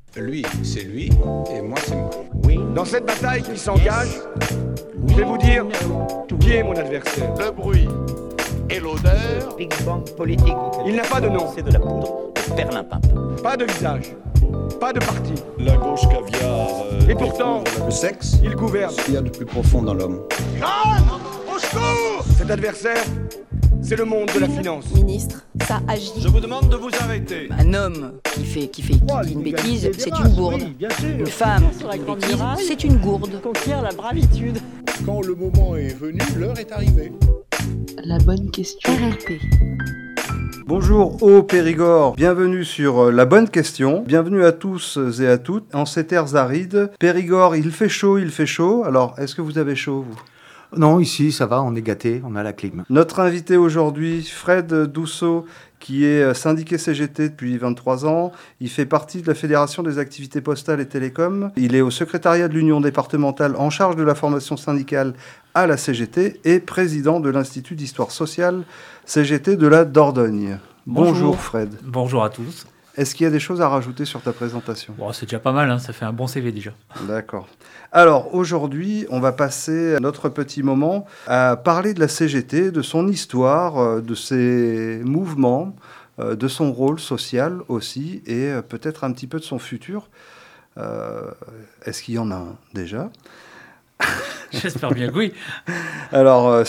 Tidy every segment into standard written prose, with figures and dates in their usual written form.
Lui, c'est lui, et moi, c'est moi. Dans cette bataille qui s'engage, je vais vous dire qui est mon adversaire. Le bruit et l'odeur. Big Bang politique. Il n'a pas de nom, C'est de la poudre de perlimpinpin. pas de visage, pas de parti. La gauche caviar. Et pourtant, Le sexe, il gouverne. ce qu'il y a de plus profond dans l'homme. Au secours! Cet adversaire, c'est le monde de la finance. Ministre, ça agit. Je vous demande de vous arrêter. Un homme qui dit une bêtise, c'est une gourde. Une femme qui dit une bêtise, c'est une gourde. Conquiert la bravitude. Quand le moment est venu, l'heure est arrivée. La bonne question. RLP. Bonjour au Périgord, bienvenue sur La Bonne Question, bienvenue à tous et à toutes en ces terres arides. Périgord, il fait chaud, alors est-ce que vous avez chaud vous ? Non, ici, ça va, on est gâtés, on a la clim. Notre invité aujourd'hui, Fred Dousseau, qui est syndiqué CGT depuis 23 ans. Il fait partie de la Fédération des activités postales et télécoms. Il est au secrétariat de l'Union départementale en charge de la formation syndicale à la CGT et président de l'Institut d'histoire sociale CGT de la Dordogne. Bonjour Fred. Bonjour à tous. Est-ce qu'il y a des choses à rajouter sur ta présentation ? Bon, c'est déjà pas mal, hein, ça fait un bon CV déjà. D'accord. Alors aujourd'hui, on va passer notre petit moment à parler de la CGT, de son histoire, de ses mouvements, de son rôle social aussi, et peut-être un petit peu de son futur. Est-ce qu'il y en a un déjà ? J'espère bien que oui. Alors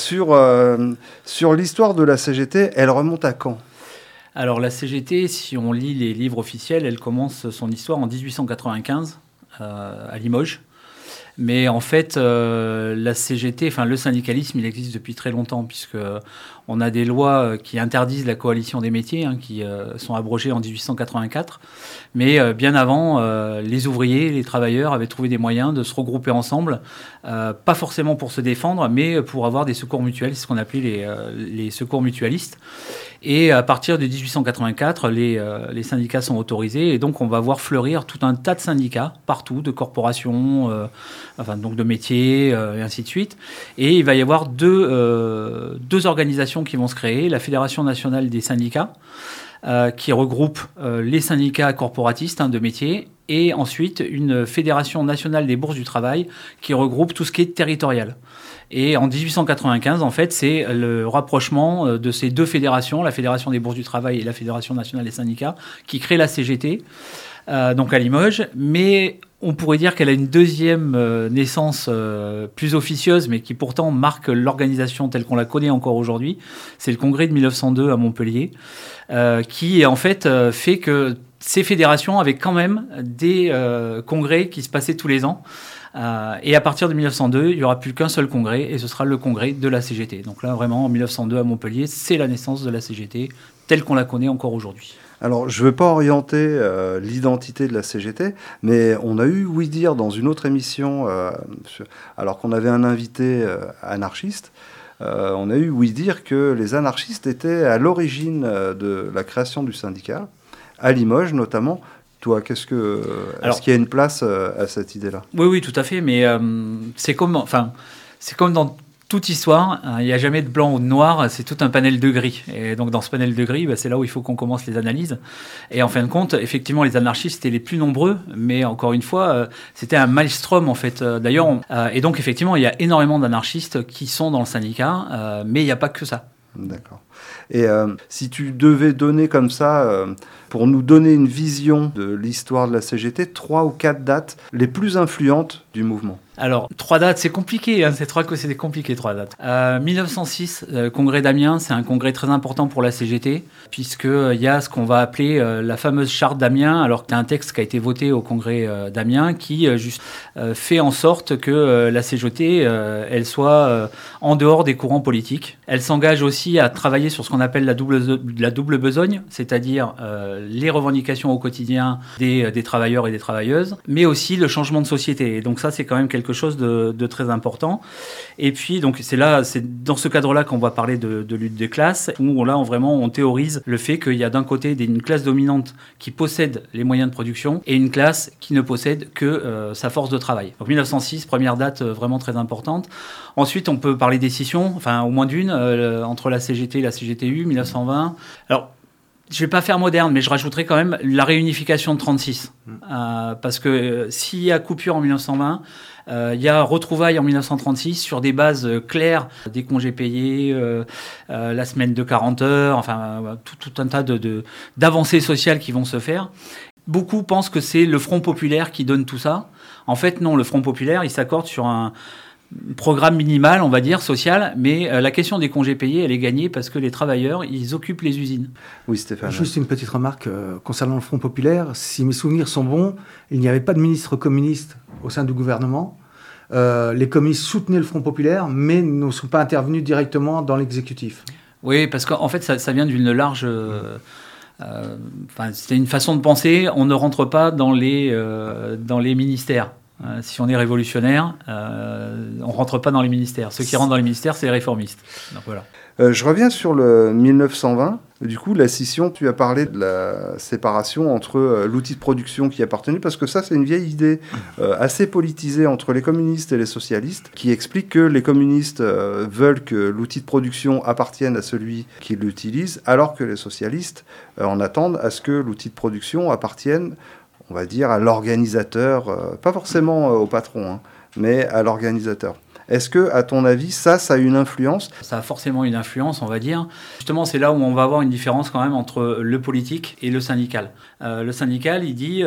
sur l'histoire de la CGT, elle remonte à quand ? Alors la CGT, si on lit les livres officiels, elle commence son histoire en 1895 à Limoges. Mais en fait, la CGT, enfin le syndicalisme, il existe depuis très longtemps puisque on a des lois qui interdisent la coalition des métiers, qui sont abrogées en 1884. Mais bien avant, les ouvriers, les travailleurs avaient trouvé des moyens de se regrouper ensemble, pas forcément pour se défendre, mais pour avoir des secours mutuels, c'est ce qu'on appelait les secours mutualistes. Et à partir de 1884, les syndicats sont autorisés et donc on va voir fleurir tout un tas de syndicats partout, de corporations, donc de métiers et ainsi de suite. Et il va y avoir deux organisations qui vont se créer, la Fédération nationale des syndicats, qui regroupe les syndicats corporatistes de métiers, et ensuite une Fédération nationale des bourses du travail qui regroupe tout ce qui est territorial. Et en 1895, en fait, c'est le rapprochement de ces deux fédérations, la Fédération des bourses du travail et la Fédération nationale des syndicats, qui crée la CGT, donc à Limoges. Mais on pourrait dire qu'elle a une deuxième naissance plus officieuse, mais qui pourtant marque l'organisation telle qu'on la connaît encore aujourd'hui. C'est le congrès de 1902 à Montpellier, qui en fait fait que ces fédérations avaient quand même des congrès qui se passaient tous les ans. Et à partir de 1902, il n'y aura plus qu'un seul congrès, et ce sera le congrès de la CGT. Donc là, vraiment, en 1902 à Montpellier, c'est la naissance de la CGT, telle qu'on la connaît encore aujourd'hui. Alors, je ne veux pas orienter l'identité de la CGT, mais on a eu ouï dire dans une autre émission, alors qu'on avait un invité anarchiste, on a eu ouï dire que les anarchistes étaient à l'origine de la création du syndicat, à Limoges notamment. Toi, est-ce qu'il y a une place à cette idée-là ? Oui, tout à fait, mais c'est comme dans toute histoire, il n'y a jamais de blanc ou de noir, c'est tout un panel de gris. Et donc dans ce panel de gris, c'est là où il faut qu'on commence les analyses. Et en fin de compte, effectivement, les anarchistes étaient les plus nombreux, mais encore une fois, c'était un maelstrom en fait. D'ailleurs, et donc effectivement, il y a énormément d'anarchistes qui sont dans le syndicat, mais il n'y a pas que ça. D'accord. Et si tu devais donner comme ça, pour nous donner une vision de l'histoire de la CGT, 3 ou 4 dates les plus influentes du mouvement. Alors, 3 dates, c'est compliqué, c'est compliqué 3 dates. 1906, congrès d'Amiens, c'est un congrès très important pour la CGT, puisqu'il y a ce qu'on va appeler la fameuse charte d'Amiens, alors que c'est un texte qui a été voté au congrès d'Amiens, qui fait en sorte que la CGT, elle soit en dehors des courants politiques. Elle s'engage aussi à travailler sur ce qu'on appelle la double besogne, c'est-à-dire les revendications au quotidien des travailleurs et des travailleuses, mais aussi le changement de société. Et donc ça, c'est quand même quelque chose de très important. Et puis, donc, c'est dans ce cadre-là qu'on va parler de lutte des classes, où là, on théorise le fait qu'il y a d'un côté une classe dominante qui possède les moyens de production et une classe qui ne possède que sa force de travail. Donc 1906, première date vraiment très importante. Ensuite, on peut parler des scissions, enfin au moins d'une, entre la CGT et la CGTU, 1920. Alors, Je vais pas faire moderne, mais je rajouterai quand même la réunification de 36. Parce que s'il y a coupure en 1920, il y a retrouvailles en 1936 sur des bases claires, des congés payés, la semaine de 40 heures, enfin tout un tas d'avancées sociales qui vont se faire. Beaucoup pensent que c'est le Front populaire qui donne tout ça. En fait, non, le Front populaire, il s'accorde sur un programme minimal, on va dire, social, mais la question des congés payés, elle est gagnée parce que les travailleurs, ils occupent les usines. Oui, Stéphane. Juste une petite remarque concernant le Front populaire. Si mes souvenirs sont bons, il n'y avait pas de ministre communiste au sein du gouvernement. Les communistes soutenaient le Front populaire, mais ne sont pas intervenus directement dans l'exécutif. Oui, parce qu'en fait, ça vient d'une large... c'est une façon de penser. On ne rentre pas dans les ministères. Si on est révolutionnaire, on ne rentre pas dans les ministères. Ceux qui rentrent dans les ministères, c'est les réformistes. Donc, voilà. Je reviens sur le 1920. Du coup, la scission, tu as parlé de la séparation entre l'outil de production qui appartenait, parce que ça, c'est une vieille idée assez politisée entre les communistes et les socialistes, qui explique que les communistes veulent que l'outil de production appartienne à celui qui l'utilise, alors que les socialistes en attendent à ce que l'outil de production appartienne, on va dire, à l'organisateur, pas forcément au patron, mais à l'organisateur. Est-ce que, à ton avis, ça a une influence ? Ça a forcément une influence, on va dire. Justement, c'est là où on va avoir une différence quand même entre le politique et le syndical. Le syndical, il dit,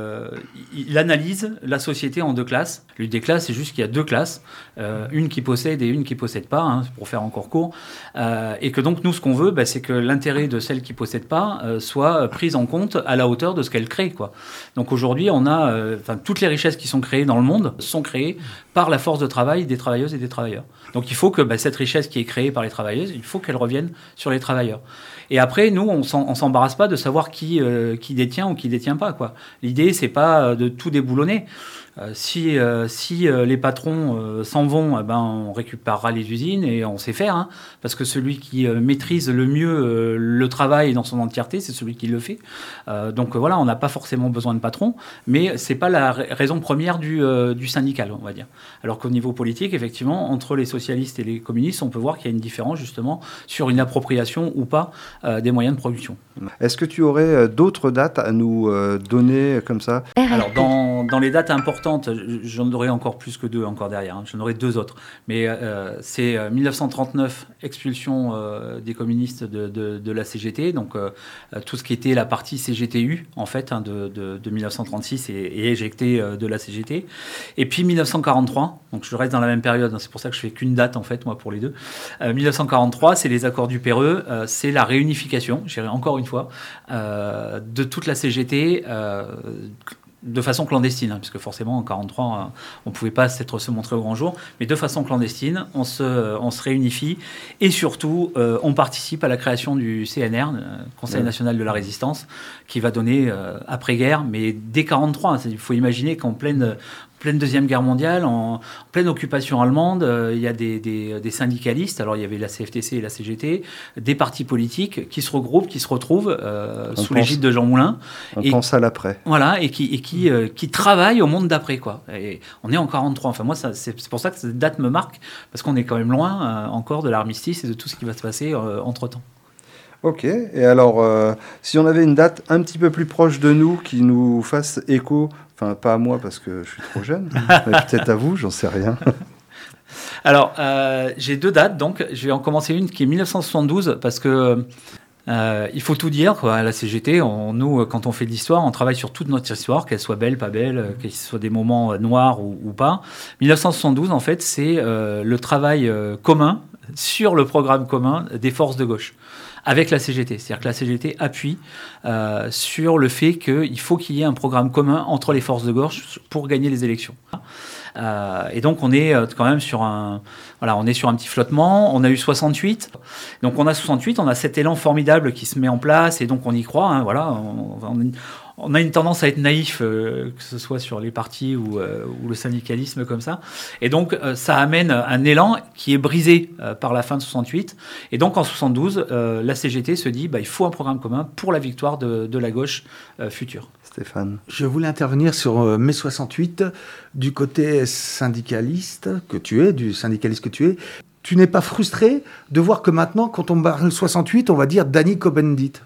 il analyse la société en deux classes. L'une des classes, c'est juste qu'il y a deux classes, une qui possède et une qui possède pas, pour faire encore court. Et que donc, nous, ce qu'on veut, c'est que l'intérêt de celle qui possède pas soit prise en compte à la hauteur de ce qu'elle crée, quoi. Donc aujourd'hui, on a toutes les richesses qui sont créées dans le monde sont créées par la force de travail des travailleuses et des travailleurs. Donc il faut que cette richesse qui est créée par les travailleuses, il faut qu'elle revienne sur les travailleurs. Et après, nous, on s'embarrasse pas de savoir qui détient ou qui détient pas, quoi. L'idée, c'est pas de tout déboulonner. Si les patrons s'en vont, on récupérera les usines et on sait faire, parce que celui qui maîtrise le mieux le travail dans son entièreté, c'est celui qui le fait. Donc voilà, on n'a pas forcément besoin de patrons, mais c'est pas la raison première du syndical, on va dire. Alors qu'au niveau politique, effectivement, entre les socialistes et les communistes, on peut voir qu'il y a une différence justement sur une appropriation ou pas des moyens de production. Est-ce que tu aurais d'autres dates à nous donner comme ça ? Alors dans les dates importantes, j'en aurai encore plus que deux encore derrière, j'en aurai deux autres. Mais c'est 1939, expulsion des communistes de la CGT, donc tout ce qui était la partie CGTU, en fait, de 1936 est éjecté de la CGT. Et puis 1943, donc je reste dans la même période, c'est pour ça que je fais qu'une date, en fait, moi, pour les deux. 1943, c'est les accords du Péreux, c'est la réunification, je dirais encore une fois, de toute la CGT, de façon clandestine, puisque forcément en 1943 on ne pouvait pas se montrer au grand jour, mais de façon clandestine, on se réunifie et surtout on participe à la création du CNR, Conseil national de la résistance, qui va donner après-guerre, mais dès 1943, il faut imaginer qu'en pleine Deuxième Guerre mondiale, en pleine occupation allemande, il y a des syndicalistes, alors il y avait la CFTC et la CGT, des partis politiques qui se regroupent, qui se retrouvent sous l'égide de Jean Moulin. On pense à l'après. Voilà, et qui travaillent au monde d'après, quoi. Et on est en 1943. Enfin, moi, c'est pour ça que cette date me marque, parce qu'on est quand même loin encore de l'armistice et de tout ce qui va se passer entre-temps. Ok, et alors, si on avait une date un petit peu plus proche de nous, qui nous fasse écho, enfin pas à moi parce que je suis trop jeune, mais peut-être à vous, j'en sais rien. Alors, j'ai deux dates, donc je vais en commencer une qui est 1972, parce que il faut tout dire, quoi. À la CGT, nous, quand on fait de l'histoire, on travaille sur toute notre histoire, qu'elle soit belle, pas belle, qu'elle soit des moments noirs ou pas. 1972, en fait, c'est le travail commun sur le programme commun des forces de gauche avec la CGT. C'est-à-dire que la CGT appuie sur le fait qu'il faut qu'il y ait un programme commun entre les forces de gauche pour gagner les élections. Et donc on est quand même sur un petit flottement. On a eu 68, donc on a 68, on a cet élan formidable qui se met en place et donc on y croit. On a une tendance à être naïf, que ce soit sur les partis ou le syndicalisme comme ça. Et donc, ça amène un élan qui est brisé par la fin de 68. Et donc, en 72, la CGT se dit il faut un programme commun pour la victoire de la gauche future. Stéphane. Je voulais intervenir sur mai 68, du côté syndicaliste que tu es, du syndicaliste que tu es. Tu n'es pas frustré de voir que maintenant, quand on parle 68, on va dire Danny Cohn-Bendit.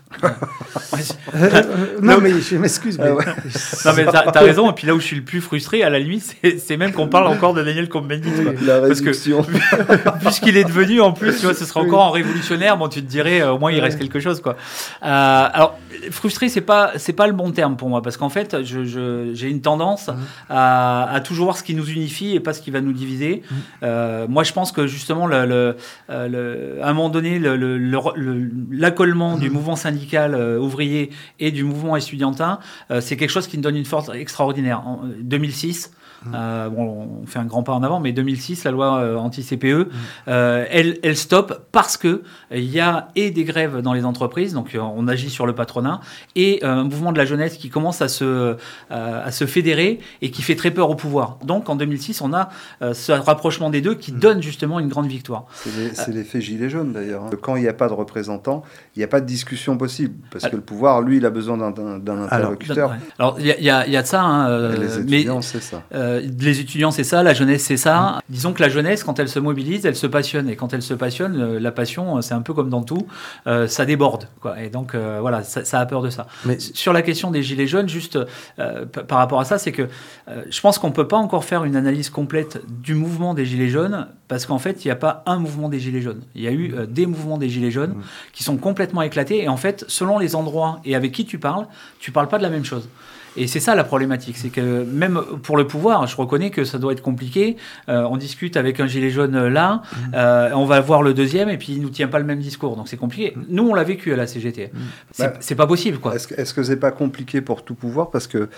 Non, mais je m'excuse. Mais... Non, mais t'as raison. Et puis là où je suis le plus frustré, à la limite, c'est même qu'on parle encore de Daniel Cohn-Bendit. La réduction. Puisqu'il est devenu, en plus, tu vois, ce sera encore un révolutionnaire. Bon, tu te dirais, au moins, il reste quelque chose, quoi. Alors, frustré, c'est pas le bon terme pour moi, parce qu'en fait, j'ai une tendance à toujours voir ce qui nous unifie et pas ce qui va nous diviser. Moi, je pense que justement, à un moment donné, l'accollement du mouvement syndical ouvrier et du mouvement estudiantin, c'est quelque chose qui nous donne une force extraordinaire. En 2006, on fait un grand pas en avant, mais 2006, la loi anti-CPE, elle stoppe parce que il y a et des grèves dans les entreprises, donc on agit sur le patronat, et un mouvement de la jeunesse qui commence à se fédérer et qui fait très peur au pouvoir. Donc en 2006, on a ce rapprochement des deux qui donne justement une grande victoire. C'est l'effet gilet jaune d'ailleurs. Quand il n'y a pas de représentants, il n'y a pas de discussion possible, parce que le pouvoir, lui, il a besoin d'un interlocuteur. Alors il y a de ça. Les étudiants, c'est ça. Les étudiants, c'est ça, la jeunesse, c'est ça. Disons que la jeunesse, quand elle se mobilise, elle se passionne. Et quand elle se passionne, la passion, c'est un peu comme dans tout, ça déborde, quoi. Et donc, voilà, ça a peur de ça. Mais sur la question des gilets jaunes, juste par rapport à ça, c'est que je pense qu'on ne peut pas encore faire une analyse complète du mouvement des gilets jaunes, parce qu'en fait, il n'y a pas un mouvement des gilets jaunes. Il y a eu des mouvements des gilets jaunes qui sont complètement éclatés. Et en fait, selon les endroits et avec qui tu parles pas de la même chose. Et c'est ça la problématique, c'est que même pour le pouvoir, je reconnais que ça doit être compliqué. On discute avec un gilet jaune là, on va voir le deuxième et puis il nous tient pas le même discours, donc c'est compliqué. Nous, on l'a vécu à la CGT. C'est pas possible, quoi. Est-ce que c'est pas compliqué pour tout pouvoir, parce que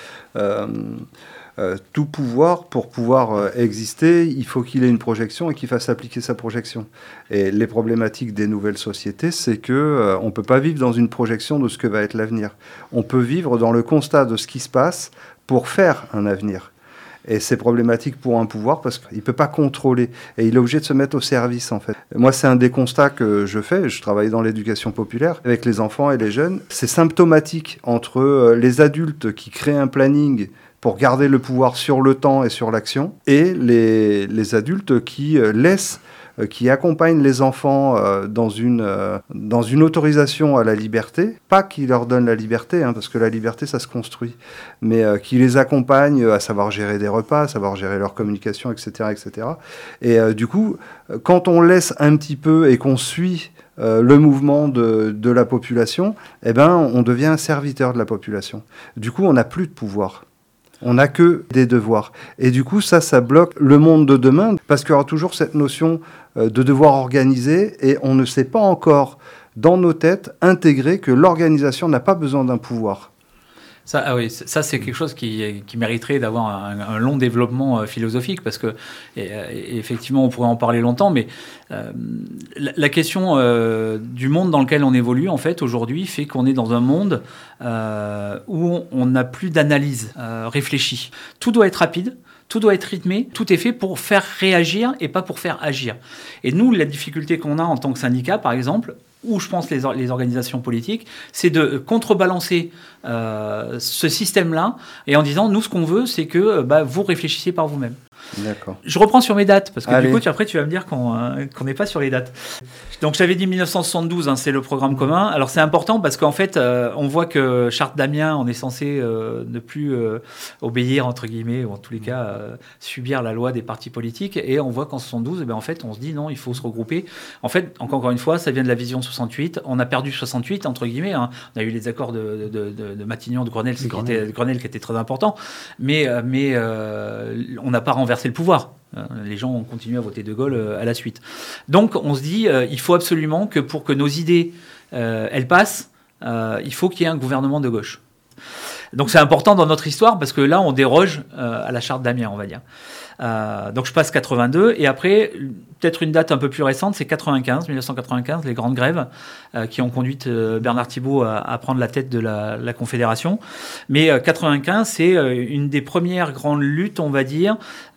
tout pouvoir, pour pouvoir exister, il faut qu'il ait une projection et qu'il fasse appliquer sa projection. Et les problématiques des nouvelles sociétés, c'est que on peut pas vivre dans une projection de ce que va être l'avenir. On peut vivre dans le constat de ce qui se passe pour faire un avenir. Et c'est problématique pour un pouvoir parce qu'il ne peut pas contrôler. Et il est obligé de se mettre au service, en fait. Moi, c'est un des constats que je fais. Je travaille dans l'éducation populaire avec les enfants et les jeunes. C'est symptomatique entre les adultes qui créent un planning pour garder le pouvoir sur le temps et sur l'action, et les adultes qui qui accompagnent les enfants dans une autorisation à la liberté, pas qui leur donne la liberté, parce que la liberté, ça se construit, mais qui les accompagnent à savoir gérer des repas, à savoir gérer leur communication, etc., etc. Et du coup, quand on laisse un petit peu et qu'on suit le mouvement de la population, on devient un serviteur de la population. Du coup, on n'a plus de pouvoir. On n'a que des devoirs. Et du coup, ça bloque le monde de demain, parce qu'il y aura toujours cette notion de devoir organiser, et on ne sait pas encore, dans nos têtes, intégrer que l'organisation n'a pas besoin d'un pouvoir. Ça, ça c'est quelque chose qui mériterait d'avoir un long développement philosophique, parce que effectivement, on pourrait en parler longtemps, mais la question du monde dans lequel on évolue, en fait, aujourd'hui, fait qu'on est dans un monde où on n'a plus d'analyse réfléchie. Tout doit être rapide. Tout doit être rythmé, tout est fait pour faire réagir et pas pour faire agir. Et nous, la difficulté qu'on a en tant que syndicat, par exemple, ou je pense les organisations politiques, c'est de contrebalancer ce système-là, et en disant, nous, ce qu'on veut, c'est que vous réfléchissez par vous-même. D'accord. Je reprends sur mes dates, parce que du coup, après, tu vas me dire qu'on n'est pas sur les dates. Donc, j'avais dit 1972, c'est le programme commun. Alors, c'est important parce qu'en fait, on voit que Charte d'Amiens, on est censé ne plus obéir, entre guillemets, ou en tous les cas, subir la loi des partis politiques. Et on voit qu'en 72, en fait, on se dit non, il faut se regrouper. En fait, encore une fois, ça vient de la vision 68. On a perdu 68, entre guillemets. On a eu les accords de Matignon, de Grenelle, qui était très important. Mais on n'a pas renversé le pouvoir. Les gens ont continué à voter De Gaulle à la suite. Donc on se dit, il faut absolument que pour que nos idées elles passent, il faut qu'il y ait un gouvernement de gauche. Donc c'est important dans notre histoire parce que là on déroge à la Charte d'Amiens, on va dire. Donc je passe 82 et après peut-être une date un peu plus récente, c'est 1995, les grandes grèves qui ont conduit Bernard Thibault à prendre la tête de la Confédération. Mais 95, c'est une des premières grandes luttes, on va dire,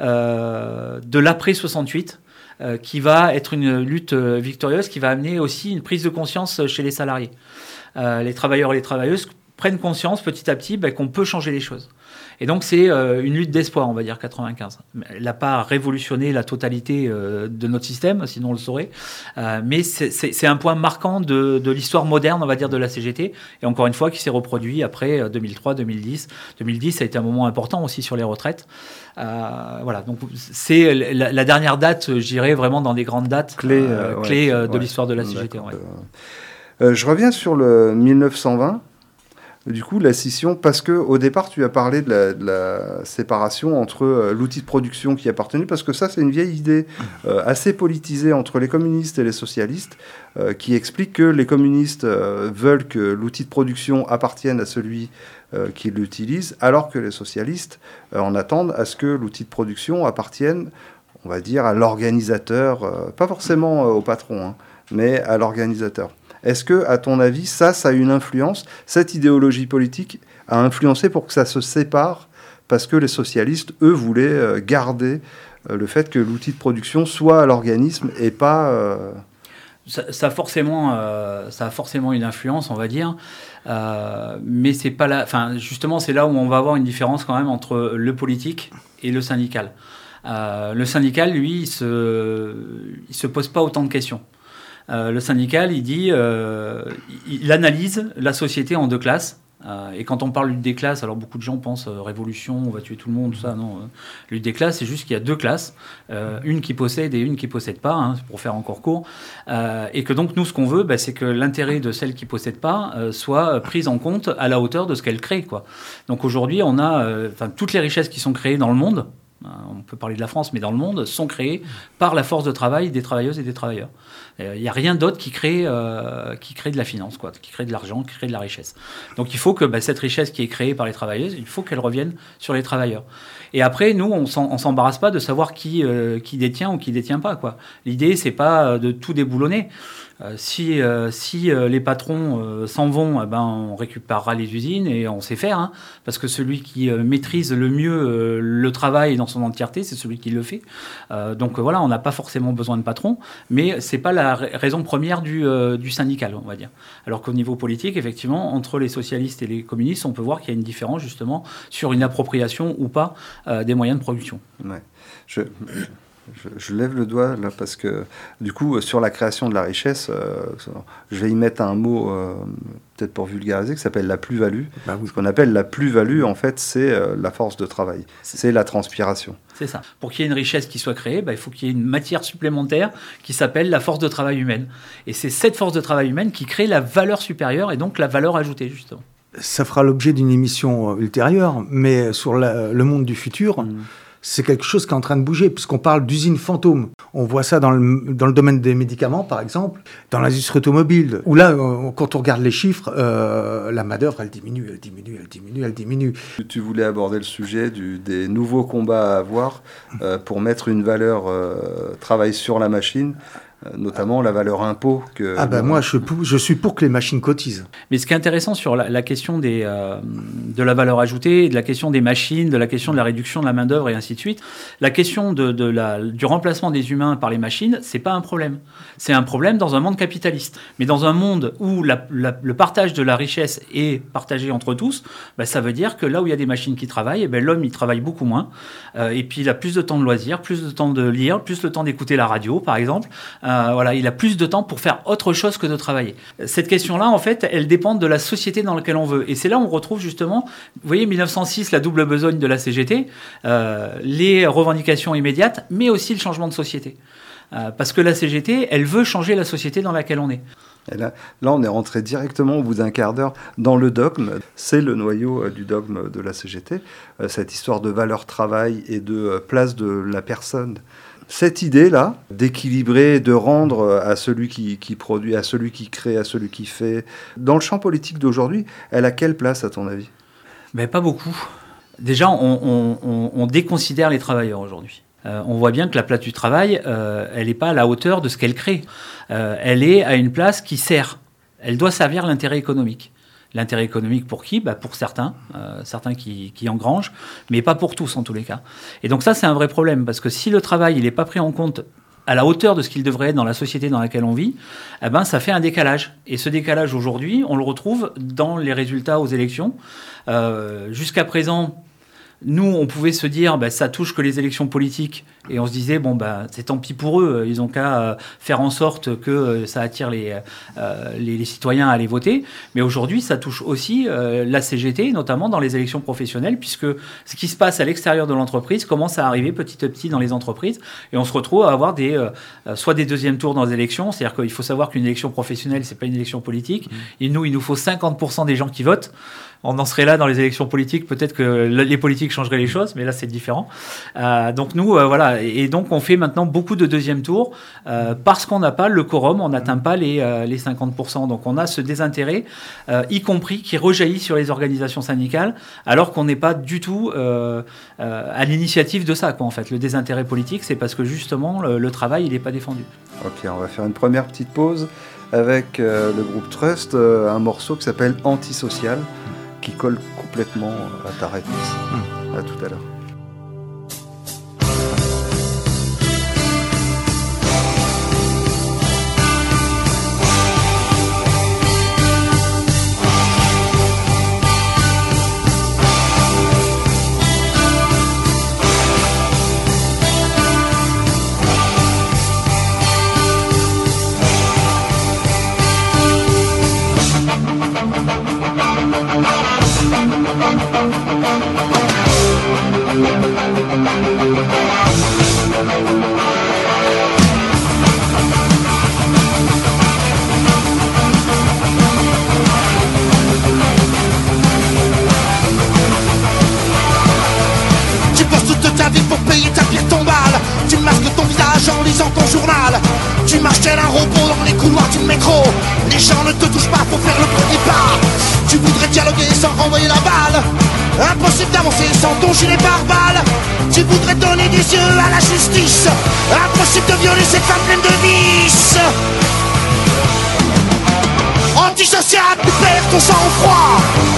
de l'après 68. Qui va être une lutte victorieuse, qui va amener aussi une prise de conscience chez les salariés. Les travailleurs et les travailleuses prennent conscience petit à petit qu'on peut changer les choses. Et donc c'est une lutte d'espoir, on va dire, 95. Elle n'a pas révolutionné la totalité de notre système, sinon on le saurait. Mais c'est un point marquant de l'histoire moderne, on va dire, de la CGT. Et encore une fois, qui s'est reproduit après 2003, 2010. 2010, ça a été un moment important aussi sur les retraites. Voilà, donc c'est la dernière date, je dirais, vraiment dans des grandes dates clés de l'histoire de la CGT. Ouais. Je reviens sur le 1920. Du coup, la scission, parce qu'au départ, tu as parlé de la séparation entre l'outil de production qui appartenait, parce que ça, c'est une vieille idée assez politisée entre les communistes et les socialistes, qui explique que les communistes veulent que l'outil de production appartienne à celui qui l'utilise, alors que les socialistes en attendent à ce que l'outil de production appartienne, on va dire, à l'organisateur, pas forcément au patron, hein, mais à l'organisateur. Est-ce que, à ton avis, ça a une influence, cette idéologie politique a influencé pour que ça se sépare, parce que les socialistes, eux, voulaient garder le fait que l'outil de production soit à l'organisme et pas... Ça a forcément une influence, on va dire, mais c'est pas là. Enfin, justement, c'est là où on va avoir une différence quand même entre le politique et le syndical. Le syndical, lui, il se pose pas autant de questions. Le syndical, il analyse la société en deux classes. Et quand on parle lutte des classes, alors beaucoup de gens pensent révolution, on va tuer tout le monde, tout ça. Non, lutte des classes, c'est juste qu'il y a deux classes, une qui possède et une qui possède pas, hein, pour faire encore court. Et que donc nous, ce qu'on veut, c'est que l'intérêt de celle qui possède pas soit prise en compte à la hauteur de ce qu'elle crée, quoi. Donc aujourd'hui, on a toutes les richesses qui sont créées dans le monde. On peut parler de la France, mais dans le monde, sont créées par la force de travail des travailleuses et des travailleurs. Il n'y a rien d'autre qui crée de la finance, quoi, qui crée de l'argent, qui crée de la richesse. Donc il faut que cette richesse qui est créée par les travailleuses, il faut qu'elle revienne sur les travailleurs. Et après, nous, on s'embarrasse pas de savoir qui détient ou qui détient pas, quoi. L'idée, c'est pas de tout déboulonner. Si les patrons s'en vont, on récupérera les usines et on sait faire, hein, parce que celui qui maîtrise le mieux le travail dans son entièreté, c'est celui qui le fait. Donc voilà, on n'a pas forcément besoin de patrons, mais c'est pas la raison première du syndical, on va dire. Alors qu'au niveau politique, effectivement, entre les socialistes et les communistes, on peut voir qu'il y a une différence justement sur une appropriation ou pas des moyens de production. Ouais. Je lève le doigt là parce que du coup sur la création de la richesse, je vais y mettre un mot peut-être pour vulgariser qui s'appelle la plus-value. Bah oui. Ce qu'on appelle la plus-value, en fait, c'est la force de travail, c'est la transpiration. C'est ça. Pour qu'il y ait une richesse qui soit créée, il faut qu'il y ait une matière supplémentaire qui s'appelle la force de travail humaine. Et c'est cette force de travail humaine qui crée la valeur supérieure et donc la valeur ajoutée, justement. Ça fera l'objet d'une émission ultérieure, mais sur le monde du futur... C'est quelque chose qui est en train de bouger, puisqu'on parle d'usines fantômes. On voit ça dans le domaine des médicaments, par exemple, dans l'industrie automobile, où là, quand on regarde les chiffres, la main-d'œuvre, elle diminue. Tu voulais aborder le sujet des nouveaux combats à avoir pour mettre une valeur travail sur la machine, notamment la valeur impôt. Moi, je suis pour que les machines cotisent. Mais ce qui est intéressant sur la question de la valeur ajoutée, de la question des machines, de la question de la réduction de la main-d'œuvre et ainsi de suite, la question du remplacement des humains par les machines, c'est pas un problème. C'est un problème dans un monde capitaliste. Mais dans un monde où le partage de la richesse est partagé entre tous, ça veut dire que là où il y a des machines qui travaillent, l'homme, il travaille beaucoup moins. Et puis, il a plus de temps de loisirs, plus de temps de lire, plus de temps d'écouter la radio, par exemple. Il a plus de temps pour faire autre chose que de travailler. Cette question-là, en fait, elle dépend de la société dans laquelle on veut. Et c'est là où on retrouve justement, vous voyez, 1906, la double besogne de la CGT, les revendications immédiates, mais aussi le changement de société. Parce que la CGT, elle veut changer la société dans laquelle on est. Et là, on est rentré directement au bout d'un quart d'heure dans le dogme. C'est le noyau du dogme de la CGT, cette histoire de valeur travail et de place de la personne. Cette idée-là, d'équilibrer, de rendre à celui qui produit, à celui qui crée, à celui qui fait, dans le champ politique d'aujourd'hui, elle a quelle place à ton avis ? Pas beaucoup. Déjà, on déconsidère les travailleurs aujourd'hui. On voit bien que la place du travail, elle n'est pas à la hauteur de ce qu'elle crée. Elle est à une place qui sert. Elle doit servir l'intérêt économique. L'intérêt économique pour qui ? Pour certains qui engrangent, mais pas pour tous en tous les cas. Et donc ça, c'est un vrai problème, parce que si le travail il n'est pas pris en compte à la hauteur de ce qu'il devrait être dans la société dans laquelle on vit, ça fait un décalage. Et ce décalage, aujourd'hui, on le retrouve dans les résultats aux élections. Jusqu'à présent, Nous, on pouvait se dire, ça touche que les élections politiques, et on se disait, c'est tant pis pour eux, ils ont qu'à faire en sorte que ça attire les citoyens à aller voter. Mais aujourd'hui, ça touche aussi la CGT, notamment dans les élections professionnelles, puisque ce qui se passe à l'extérieur de l'entreprise commence à arriver petit à petit dans les entreprises, et on se retrouve à avoir soit des deuxièmes tours dans les élections, c'est-à-dire qu'il faut savoir qu'une élection professionnelle, c'est pas une élection politique. Et nous, il nous faut 50% des gens qui votent. On en serait là dans les élections politiques, peut-être que les politiques changeraient les choses, mais là c'est différent. Donc nous, voilà, et donc on fait maintenant beaucoup de deuxième tour parce qu'on n'a pas le quorum, on n'atteint pas les 50%. Donc on a ce désintérêt, y compris qui rejaillit sur les organisations syndicales, alors qu'on n'est pas du tout à l'initiative de ça, quoi, en fait. Le désintérêt politique, c'est parce que justement le travail, il n'est pas défendu. Ok, on va faire une première petite pause avec le groupe Trust, un morceau qui s'appelle Antisocial, qui colle complètement à ta réponse. À tout à l'heure. Tu bosses toute ta vie pour payer ta pire tombale. Tu masques ton visage en lisant ton journal. Tu marches tel un robot dans les couloirs du métro. Les gens ne te touchent pas pour faire le premier pas. Tu voudrais dialoguer sans renvoyer la balle. Impossible d'avancer sans ton gilet pare-balles. Tu voudrais donner des yeux à la justice. Impossible de violer cette femme pleine de vices. Antisocial, tu perds ton sang-froid.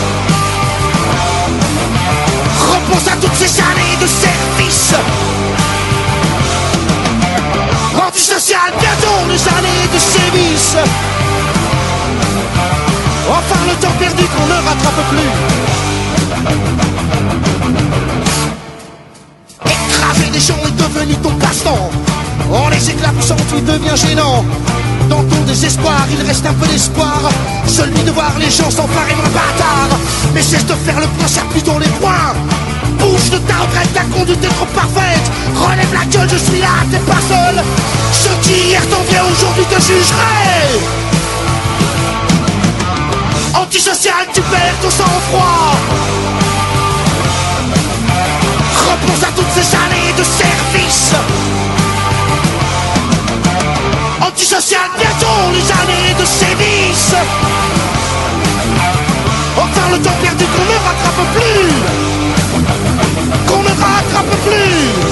Repense à toutes ces années de service. Antisocial, bientôt les années de sévices. Enfin le temps perdu qu'on ne rattrape plus. Écraser des gens est devenu ton passe-temps. En les éclaboussant tu deviens gênant. Dans ton désespoir il reste un peu d'espoir, celui de voir les gens s'emparer d'un bâtard. Mais cesse de faire le point, serre plutôt les poings. Bouge de ta retraite, ta conduite est trop parfaite. Relève la gueule, je suis là, t'es pas seul. Ceux qui hier t'enviaient aujourd'hui te jugeraient. Antisocial, tu perds ton sang-froid. Repense à toutes ces années de service. Antisocial, bientôt les années de sévices. Enfin le temps perdu qu'on ne rattrape plus. Qu'on ne rattrape plus.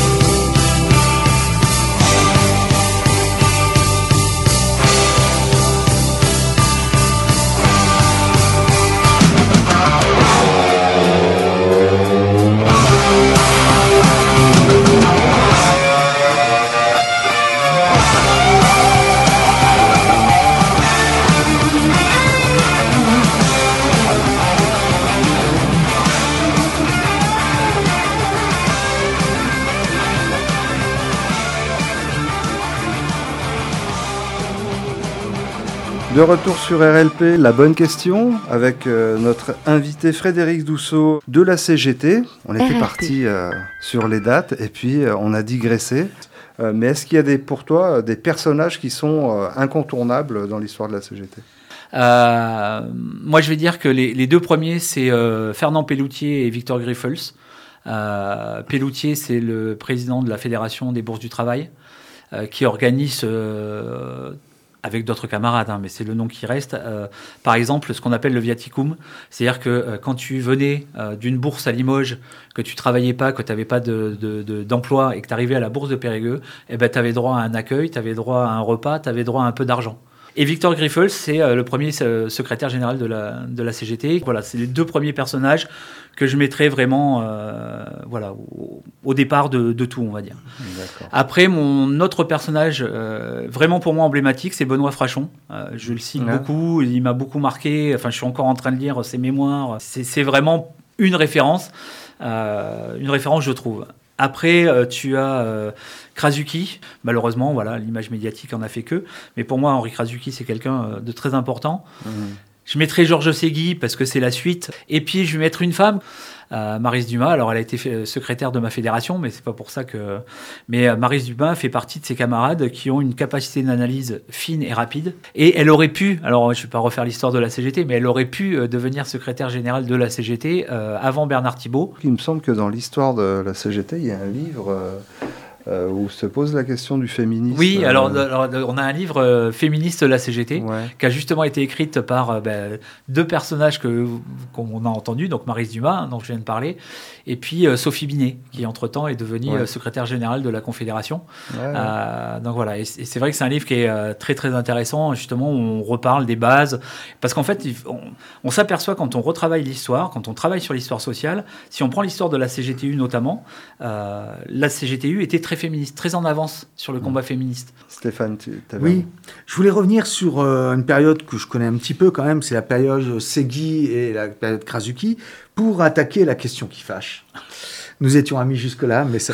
De retour sur RLP, la bonne question, avec notre invité Frédéric Dousseau de la CGT. On était parti sur les dates et puis on a digressé. Mais est-ce qu'il y a pour toi des personnages qui sont incontournables dans l'histoire de la CGT ? Moi, je vais dire que les deux premiers, c'est Fernand Pelloutier et Victor Grifols. Pelloutier, c'est le président de la Fédération des bourses du travail, qui organise... avec d'autres camarades, mais c'est le nom qui reste. Par exemple, ce qu'on appelle le viaticum, c'est-à-dire que quand tu venais d'une bourse à Limoges, que tu travaillais pas, que tu n'avais pas d'emploi et que tu arrivais à la bourse de Périgueux, tu avais droit à un accueil, tu avais droit à un repas, tu avais droit à un peu d'argent. Et Victor Grifols, c'est le premier secrétaire général de la CGT. Voilà, c'est les deux premiers personnages que je mettrais vraiment au départ de tout, on va dire. D'accord. Après, mon autre personnage vraiment pour moi emblématique, c'est Benoît Frachon. Je le cite beaucoup, il m'a beaucoup marqué. Enfin, je suis encore en train de lire ses mémoires. C'est vraiment une référence. une référence, je trouve. Après, tu as Krasuki. Malheureusement, voilà, l'image médiatique en a fait que. Mais pour moi, Henri Krasuki, c'est quelqu'un de très important. Je mettrai Georges Segui parce que c'est la suite. Et puis, je vais mettre une femme, Maryse Dumas. Alors, elle a été secrétaire de ma fédération, mais c'est pas pour ça que... Mais Maryse Dumas fait partie de ses camarades qui ont une capacité d'analyse fine et rapide. Et elle aurait pu, alors je vais pas refaire l'histoire de la CGT, mais elle aurait pu devenir secrétaire générale de la CGT avant Bernard Thibault. Il me semble que dans l'histoire de la CGT, il y a un livre... où se pose la question du féminisme. Oui, alors on a un livre féministe de la CGT qui a justement été écrite par deux personnages qu'on a entendus, donc Maryse Dumas, dont je viens de parler, et puis Sophie Binet, qui entre-temps est devenue secrétaire générale de la Confédération. Donc voilà, et c'est vrai que c'est un livre qui est très très intéressant, justement, où on reparle des bases, parce qu'en fait, on s'aperçoit quand on retravaille l'histoire, quand on travaille sur l'histoire sociale, si on prend l'histoire de la CGTU notamment, la CGTU était très féministe, très en avance sur le combat féministe. Stéphane, tu avais... Oui, je voulais revenir sur une période que je connais un petit peu quand même, c'est la période Segui et la période Krasuki, pour attaquer la question qui fâche. Nous étions amis jusque-là, mais ça...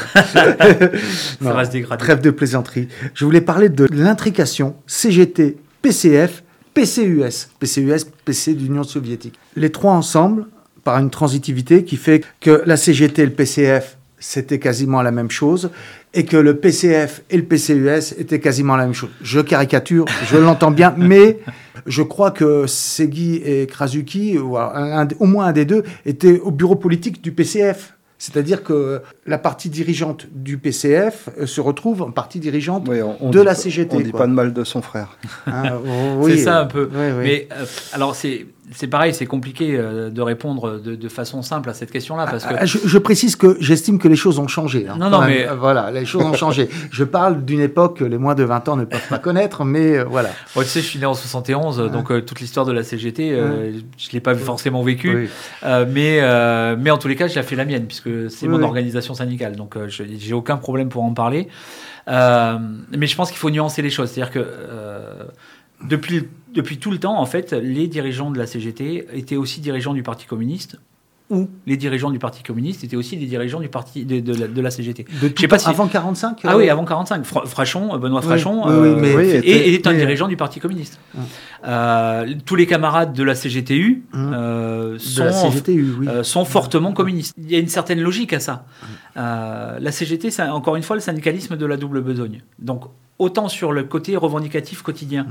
ça va se dégrader. Trêve de plaisanterie. Je voulais parler de l'intrication CGT, PCF, PCUS, PC d'Union soviétique. Les trois ensemble, par une transitivité qui fait que la CGT et le PCF, c'était quasiment la même chose, et que le PCF et le PCUS étaient quasiment la même chose. Je caricature, je l'entends bien, mais je crois que Segui et Krasuki, ou au moins un des deux, étaient au bureau politique du PCF. C'est-à-dire que la partie dirigeante du PCF se retrouve en partie dirigeante de la CGT. On ne dit pas de mal de son frère. C'est ça un peu. Oui. Mais alors c'est pareil, c'est compliqué de répondre de façon simple à cette question-là. Parce que... je précise que j'estime que les choses ont changé. Mais... Voilà, les choses ont changé. Je parle d'une époque que les moins de 20 ans ne peuvent pas connaître, mais voilà. Tu sais, je suis né en 71, donc toute l'histoire de la CGT, je ne l'ai pas forcément vécue. Mais en tous les cas, je l'ai fait la mienne, puisque c'est mon organisation syndicale. Donc, j'ai aucun problème pour en parler. Mais je pense qu'il faut nuancer les choses. C'est-à-dire que depuis tout le temps, en fait, les dirigeants de la CGT étaient aussi dirigeants du Parti communiste, ou les dirigeants du Parti communiste étaient aussi des dirigeants du parti de la CGT. Je sais pas si... Avant 45 Ah oui, avant 45. Frachon, Benoît Frachon, est un dirigeant du Parti communiste. Tous les camarades de la CGTU, sont fortement communistes. Il y a une certaine logique à ça. La CGT, c'est encore une fois le syndicalisme de la double besogne. Donc, autant sur le côté revendicatif quotidien.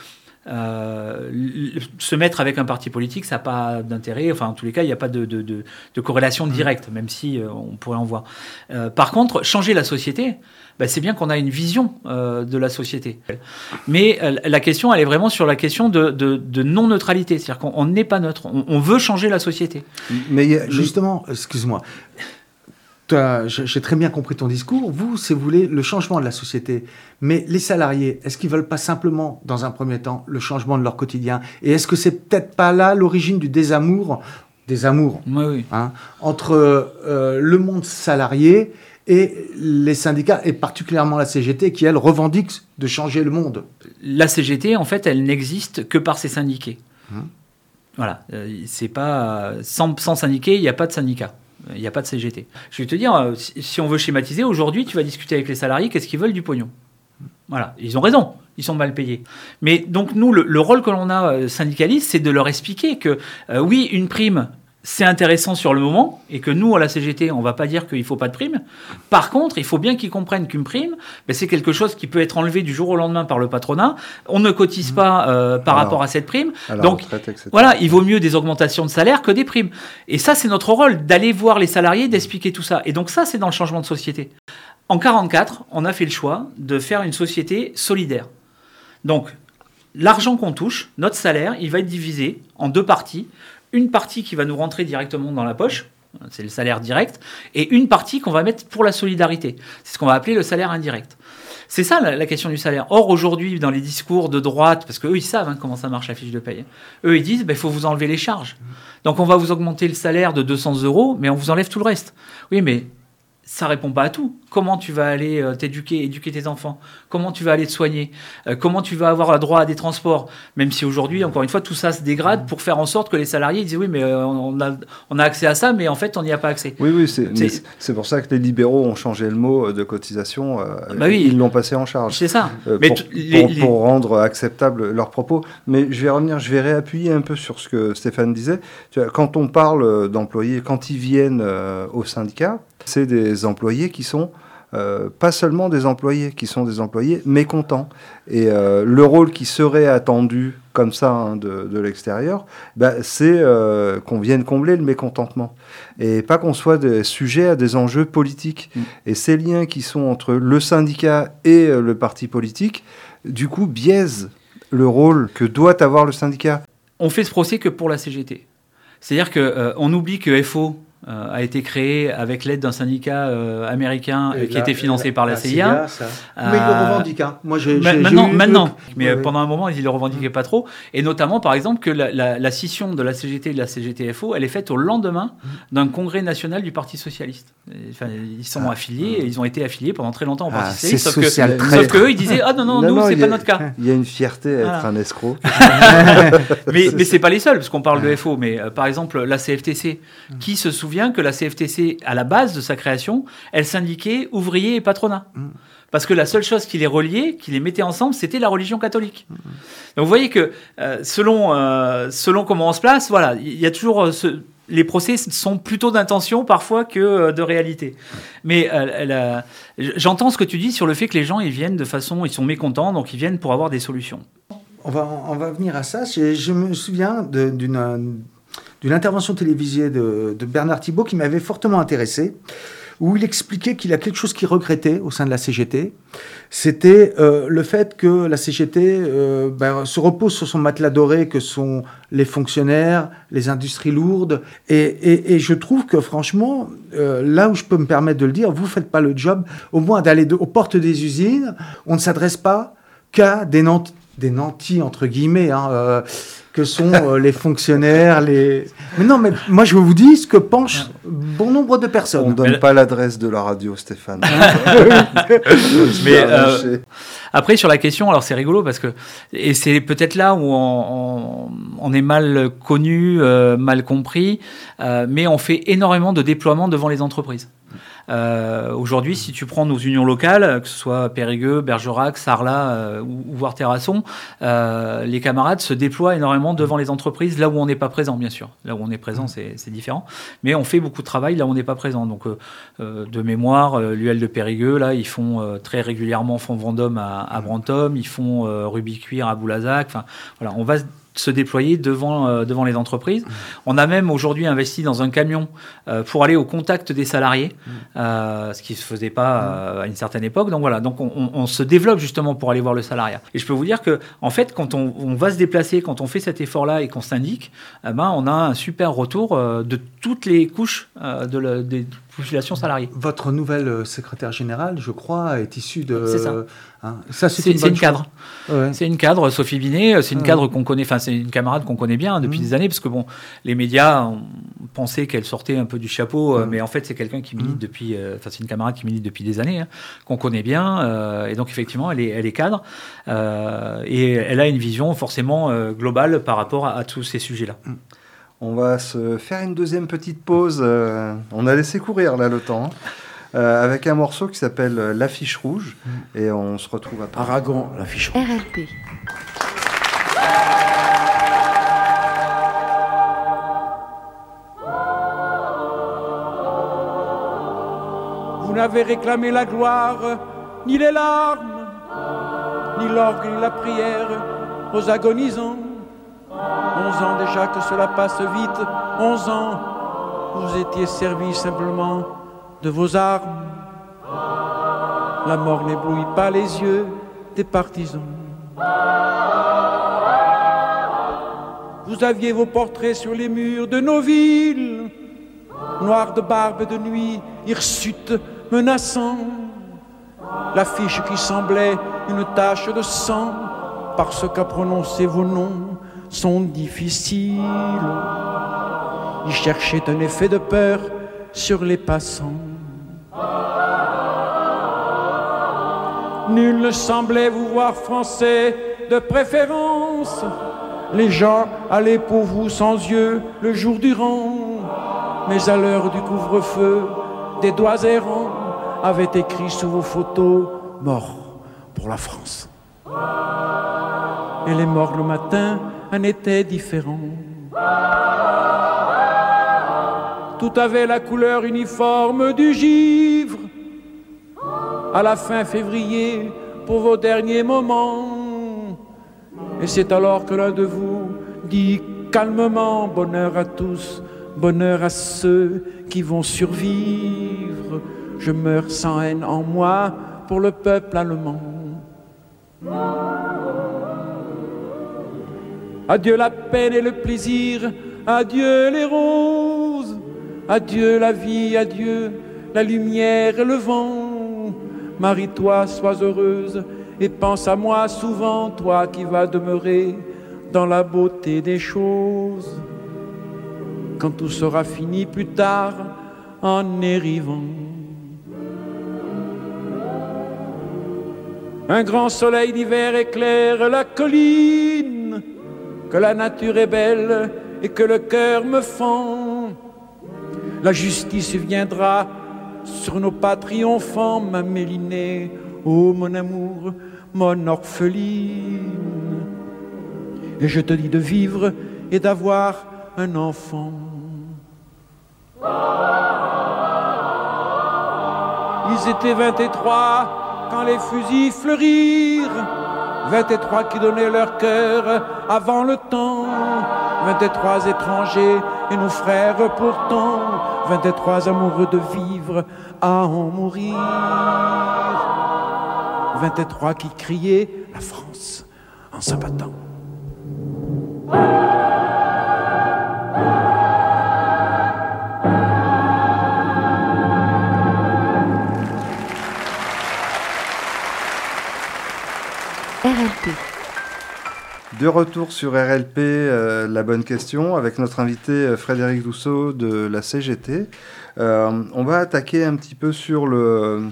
Se mettre avec un parti politique, ça n'a pas d'intérêt. Enfin, en tous les cas, il n'y a pas de corrélation directe, même si on pourrait en voir. Par contre, changer la société, c'est bien qu'on a une vision de la société. Mais la question, elle est vraiment sur la question de non-neutralité. C'est-à-dire qu'on n'est pas neutre. On veut changer la société. Mais justement, excuse-moi, j'ai très bien compris ton discours. Vous voulez le changement de la société. Mais les salariés, est-ce qu'ils ne veulent pas simplement, dans un premier temps, le changement de leur quotidien ? Et est-ce que c'est peut-être pas là l'origine du désamour entre le monde salarié et les syndicats, et particulièrement la CGT, qui, elle, revendique de changer le monde ? La CGT, en fait, elle n'existe que par ses syndiqués. Voilà. C'est pas... Sans syndiqués, il n'y a pas de syndicat. Il n'y a pas de CGT. Je vais te dire, si on veut schématiser, aujourd'hui, tu vas discuter avec les salariés, qu'est-ce qu'ils veulent ? Du pognon. Voilà, ils ont raison, ils sont mal payés. Mais donc nous, le rôle que l'on a syndicaliste, c'est de leur expliquer que oui, une prime, c'est intéressant sur le moment, et que nous, à la CGT, on ne va pas dire qu'il ne faut pas de prime. Par contre, il faut bien qu'ils comprennent qu'une prime, c'est quelque chose qui peut être enlevé du jour au lendemain par le patronat. On ne cotise pas par rapport à cette prime. Donc, voilà, il vaut mieux des augmentations de salaire que des primes. Et ça, c'est notre rôle, d'aller voir les salariés, d'expliquer tout ça. Et donc ça, c'est dans le changement de société. En 1944, on a fait le choix de faire une société solidaire. Donc, l'argent qu'on touche, notre salaire, il va être divisé en deux parties. Une partie qui va nous rentrer directement dans la poche, c'est le salaire direct, et une partie qu'on va mettre pour la solidarité. C'est ce qu'on va appeler le salaire indirect. C'est ça la question du salaire. Or, aujourd'hui, dans les discours de droite, parce qu'eux, ils savent comment ça marche la fiche de paye, eux, ils disent, il faut vous enlever les charges. Donc, on va vous augmenter le salaire de 200 €, mais on vous enlève tout le reste. Oui, mais ça répond pas à tout. Comment tu vas aller éduquer tes enfants? Comment tu vas aller te soigner? Comment tu vas avoir droit à des transports? Même si aujourd'hui, encore une fois, tout ça se dégrade pour faire en sorte que les salariés disent oui, mais on a accès à ça, mais en fait, on n'y a pas accès. Oui, c'est pour ça que les libéraux ont changé le mot de cotisation. Ils l'ont passé en charge. C'est ça. Pour rendre acceptable leurs propos. Mais je vais réappuyer un peu sur ce que Stéphane disait. Quand on parle d'employés, quand ils viennent au syndicat, c'est des employés qui sont pas seulement des employés, qui sont des employés mécontents. Et le rôle qui serait attendu comme ça de l'extérieur, c'est qu'on vienne combler le mécontentement. Et pas qu'on soit sujet à des enjeux politiques. Et ces liens qui sont entre le syndicat et le parti politique, du coup, biaisent le rôle que doit avoir le syndicat. On fait ce procès que pour la CGT. C'est-à-dire qu'on oublie que FO a été créé avec l'aide d'un syndicat américain qui était financé par la CIA. Mais ils le revendiquent. Hein. Moi, maintenant. Mais pendant un moment, ils ne le revendiquaient pas trop. Et notamment, par exemple, que la scission de la CGT et de la CGT-FO, elle est faite au lendemain d'un congrès national du Parti socialiste. Enfin, ils sont affiliés, et ils ont été affiliés pendant très longtemps au Parti socialiste. Sauf qu'eux, ils disaient non, nous, c'est pas notre cas. Il y a une fierté à être un escroc. mais c'est pas les seuls, parce qu'on parle de FO. Mais par exemple, la CFTC, qui se souvient que la CFTC, à la base de sa création, elle syndiquait ouvriers et patronat. Parce que la seule chose qui les reliait, qui les mettait ensemble, c'était la religion catholique. Donc vous voyez que selon comment on se place, voilà, il y a toujours les procès sont plutôt d'intention parfois que de réalité. Mais j'entends ce que tu dis sur le fait que les gens ils viennent de façon, ils sont mécontents, donc ils viennent pour avoir des solutions. On va venir à ça. Je me souviens d'une intervention télévisée de Bernard Thibault qui m'avait fortement intéressé, où il expliquait qu'il y a quelque chose qu'il regrettait au sein de la CGT. C'était le fait que la CGT se repose sur son matelas doré que sont les fonctionnaires, les industries lourdes. Et je trouve que franchement, là où je peux me permettre de le dire, vous ne faites pas le job, au moins d'aller aux portes des usines, on ne s'adresse pas qu'à des nantis, entre guillemets, que sont les fonctionnaires, Mais non, mais moi je vous dis ce que pensent bon nombre de personnes. On ne donne pas l'adresse de la radio, Stéphane. Mais après, sur la question, alors c'est rigolo parce que, et c'est peut-être là où on est mal connu, mal compris, mais on fait énormément de déploiements devant les entreprises. Aujourd'hui, si tu prends nos unions locales, que ce soit Périgueux, Bergerac, Sarlat ou voire Terrasson, les camarades se déploient énormément devant les entreprises, là où on n'est pas présent, bien sûr. Là où on est présent, c'est différent. Mais on fait beaucoup de travail là où on n'est pas présent. Donc, de mémoire, l'UL de Périgueux, là, ils font très régulièrement Fond Vendôme à Brantôme, ils font Rubis-Cuir à Boulazac. Enfin, voilà, on va se déployer devant les entreprises. On a même aujourd'hui investi dans un camion pour aller au contact des salariés, ce qui ne se faisait pas à une certaine époque. Donc voilà, donc on se développe justement pour aller voir le salariat. Et je peux vous dire que en fait, quand on va se déplacer, quand on fait cet effort-là et qu'on syndique, on a un super retour de toutes les couches des populations salariées. Votre nouvelle secrétaire générale, je crois, est issue de... C'est ça. Ça, c'est une cadre. Ouais. C'est une cadre, Sophie Binet, c'est une cadre qu'on connaît, enfin c'est une camarade qu'on connaît bien depuis des années, parce que bon, les médias ont pensé qu'elle sortait un peu du chapeau, mais en fait c'est quelqu'un qui milite depuis, c'est une camarade qui milite depuis des années, qu'on connaît bien, et donc effectivement elle est cadre, et elle a une vision forcément globale par rapport à tous ces sujets-là. On va se faire une deuxième petite pause. On a laissé courir là le temps. Avec un morceau qui s'appelle L'Affiche Rouge. Et on se retrouve après. Aragon, L'Affiche Rouge. RLP. Vous n'avez réclamé la gloire, ni les larmes, ni l'orgue, ni la prière aux agonisants. 11 ans déjà que cela passe vite, 11 ans, vous étiez servis simplement de vos armes. La mort n'éblouit pas les yeux des partisans. Vous aviez vos portraits sur les murs de nos villes, noirs de barbe et de nuit, hirsutes menaçants. L'affiche qui semblait une tache de sang, parce qu'à prononcer vos noms sont difficiles. Ils cherchaient un effet de peur sur les passants. Nul ne semblait vous voir français de préférence. Les gens allaient pour vous sans yeux le jour durant. Mais à l'heure du couvre-feu, des doigts errants avaient écrit sous vos photos « Mort pour la France ». Et les morts le matin en étaient différents. Tout avait la couleur uniforme du givre. À la fin février, pour vos derniers moments. Et c'est alors que l'un de vous dit calmement « Bonheur à tous, bonheur à ceux qui vont survivre. Je meurs sans haine en moi pour le peuple allemand. » Adieu la peine et le plaisir, adieu les roses, adieu la vie, adieu la lumière et le vent. Marie-toi, sois heureuse et pense à moi souvent, toi qui vas demeurer dans la beauté des choses. Quand tout sera fini plus tard en arrivant. Un grand soleil d'hiver éclaire la colline, que la nature est belle et que le cœur me fend. La justice viendra sur nos pas triomphants, ma Mélinée, ô mon amour, mon orpheline. Et je te dis de vivre et d'avoir un enfant. Ils étaient 23 quand les fusils fleurirent, 23 qui donnaient leur cœur avant le temps, 23 étrangers et nos frères pourtant, 23 amoureux de vivre à en mourir, 23 qui criaient la France en s'abattant. RLP. De retour sur RLP, la bonne question, avec notre invité Frédéric Dousseau de la CGT. On va attaquer un petit peu sur le...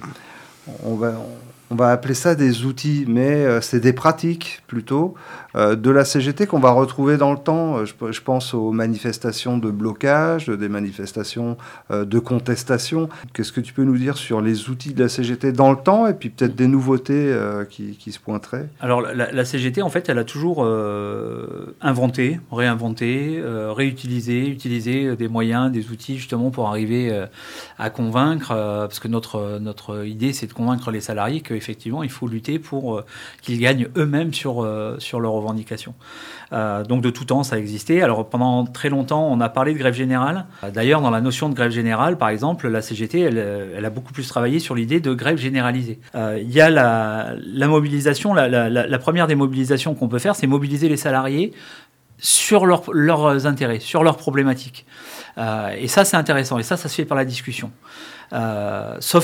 On va appeler ça des outils, mais c'est des pratiques plutôt de la CGT qu'on va retrouver dans le temps. Je pense aux manifestations de blocage, des manifestations de contestation. Qu'est-ce que tu peux nous dire sur les outils de la CGT dans le temps et puis peut-être des nouveautés qui se pointeraient? Alors la CGT, en fait, elle a toujours inventé, réinventé, réutilisé, utilisé des moyens, des outils justement pour arriver à convaincre, parce que notre idée, c'est de convaincre les salariés que effectivement, il faut lutter pour qu'ils gagnent eux-mêmes sur leurs revendications. Donc de tout temps, ça a existé. Alors pendant très longtemps, on a parlé de grève générale. D'ailleurs, dans la notion de grève générale, par exemple, la CGT, elle a beaucoup plus travaillé sur l'idée de grève généralisée. Il y a la mobilisation, la première des mobilisations qu'on peut faire, c'est mobiliser les salariés sur leurs intérêts, sur leurs problématiques. Et ça, c'est intéressant. Et ça se fait par la discussion. Sauf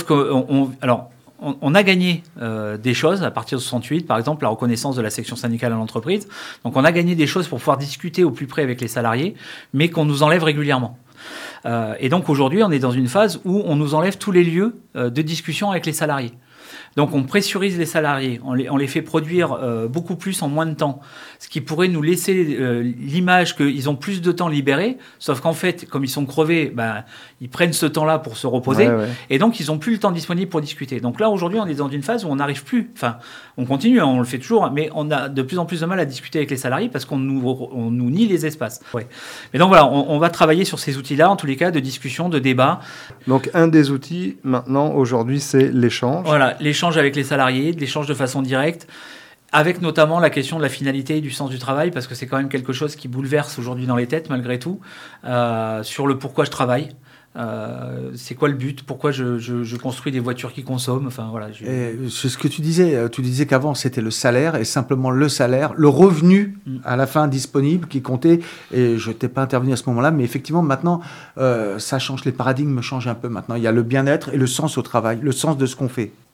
on a gagné des choses à partir de 68, par exemple la reconnaissance de la section syndicale à l'entreprise. Donc on a gagné des choses pour pouvoir discuter au plus près avec les salariés, mais qu'on nous enlève régulièrement. Et donc aujourd'hui, on est dans une phase où on nous enlève tous les lieux de discussion avec les salariés. Donc on pressurise les salariés, on les fait produire beaucoup plus en moins de temps, ce qui pourrait nous laisser l'image qu'ils ont plus de temps libéré, sauf qu'en fait, comme ils sont crevés, ils prennent ce temps-là pour se reposer, et donc ils n'ont plus le temps disponible pour discuter. Donc là, aujourd'hui, on est dans une phase où on n'arrive plus, enfin, on continue, on le fait toujours, mais on a de plus en plus de mal à discuter avec les salariés parce qu'on nous nie les espaces. Mais donc voilà, on va travailler sur ces outils-là, en tous les cas, de discussion, de débat. Donc un des outils, maintenant, aujourd'hui, c'est l'échange. Voilà, l'échange avec les salariés, de l'échange de façon directe, avec notamment la question de la finalité et du sens du travail, parce que c'est quand même quelque chose qui bouleverse aujourd'hui dans les têtes, malgré tout, sur le pourquoi je travaille. C'est quoi le but? Pourquoi je construis des voitures qui consomment? Enfin, voilà, c'est ce que tu disais. Tu disais qu'avant, c'était le salaire, et simplement le salaire, le revenu à la fin disponible qui comptait. Et je n'étais pas intervenu à ce moment-là, mais effectivement, maintenant, ça change. Les paradigmes changent un peu maintenant. Il y a le bien-être et le sens au travail, le sens de ce qu'on fait.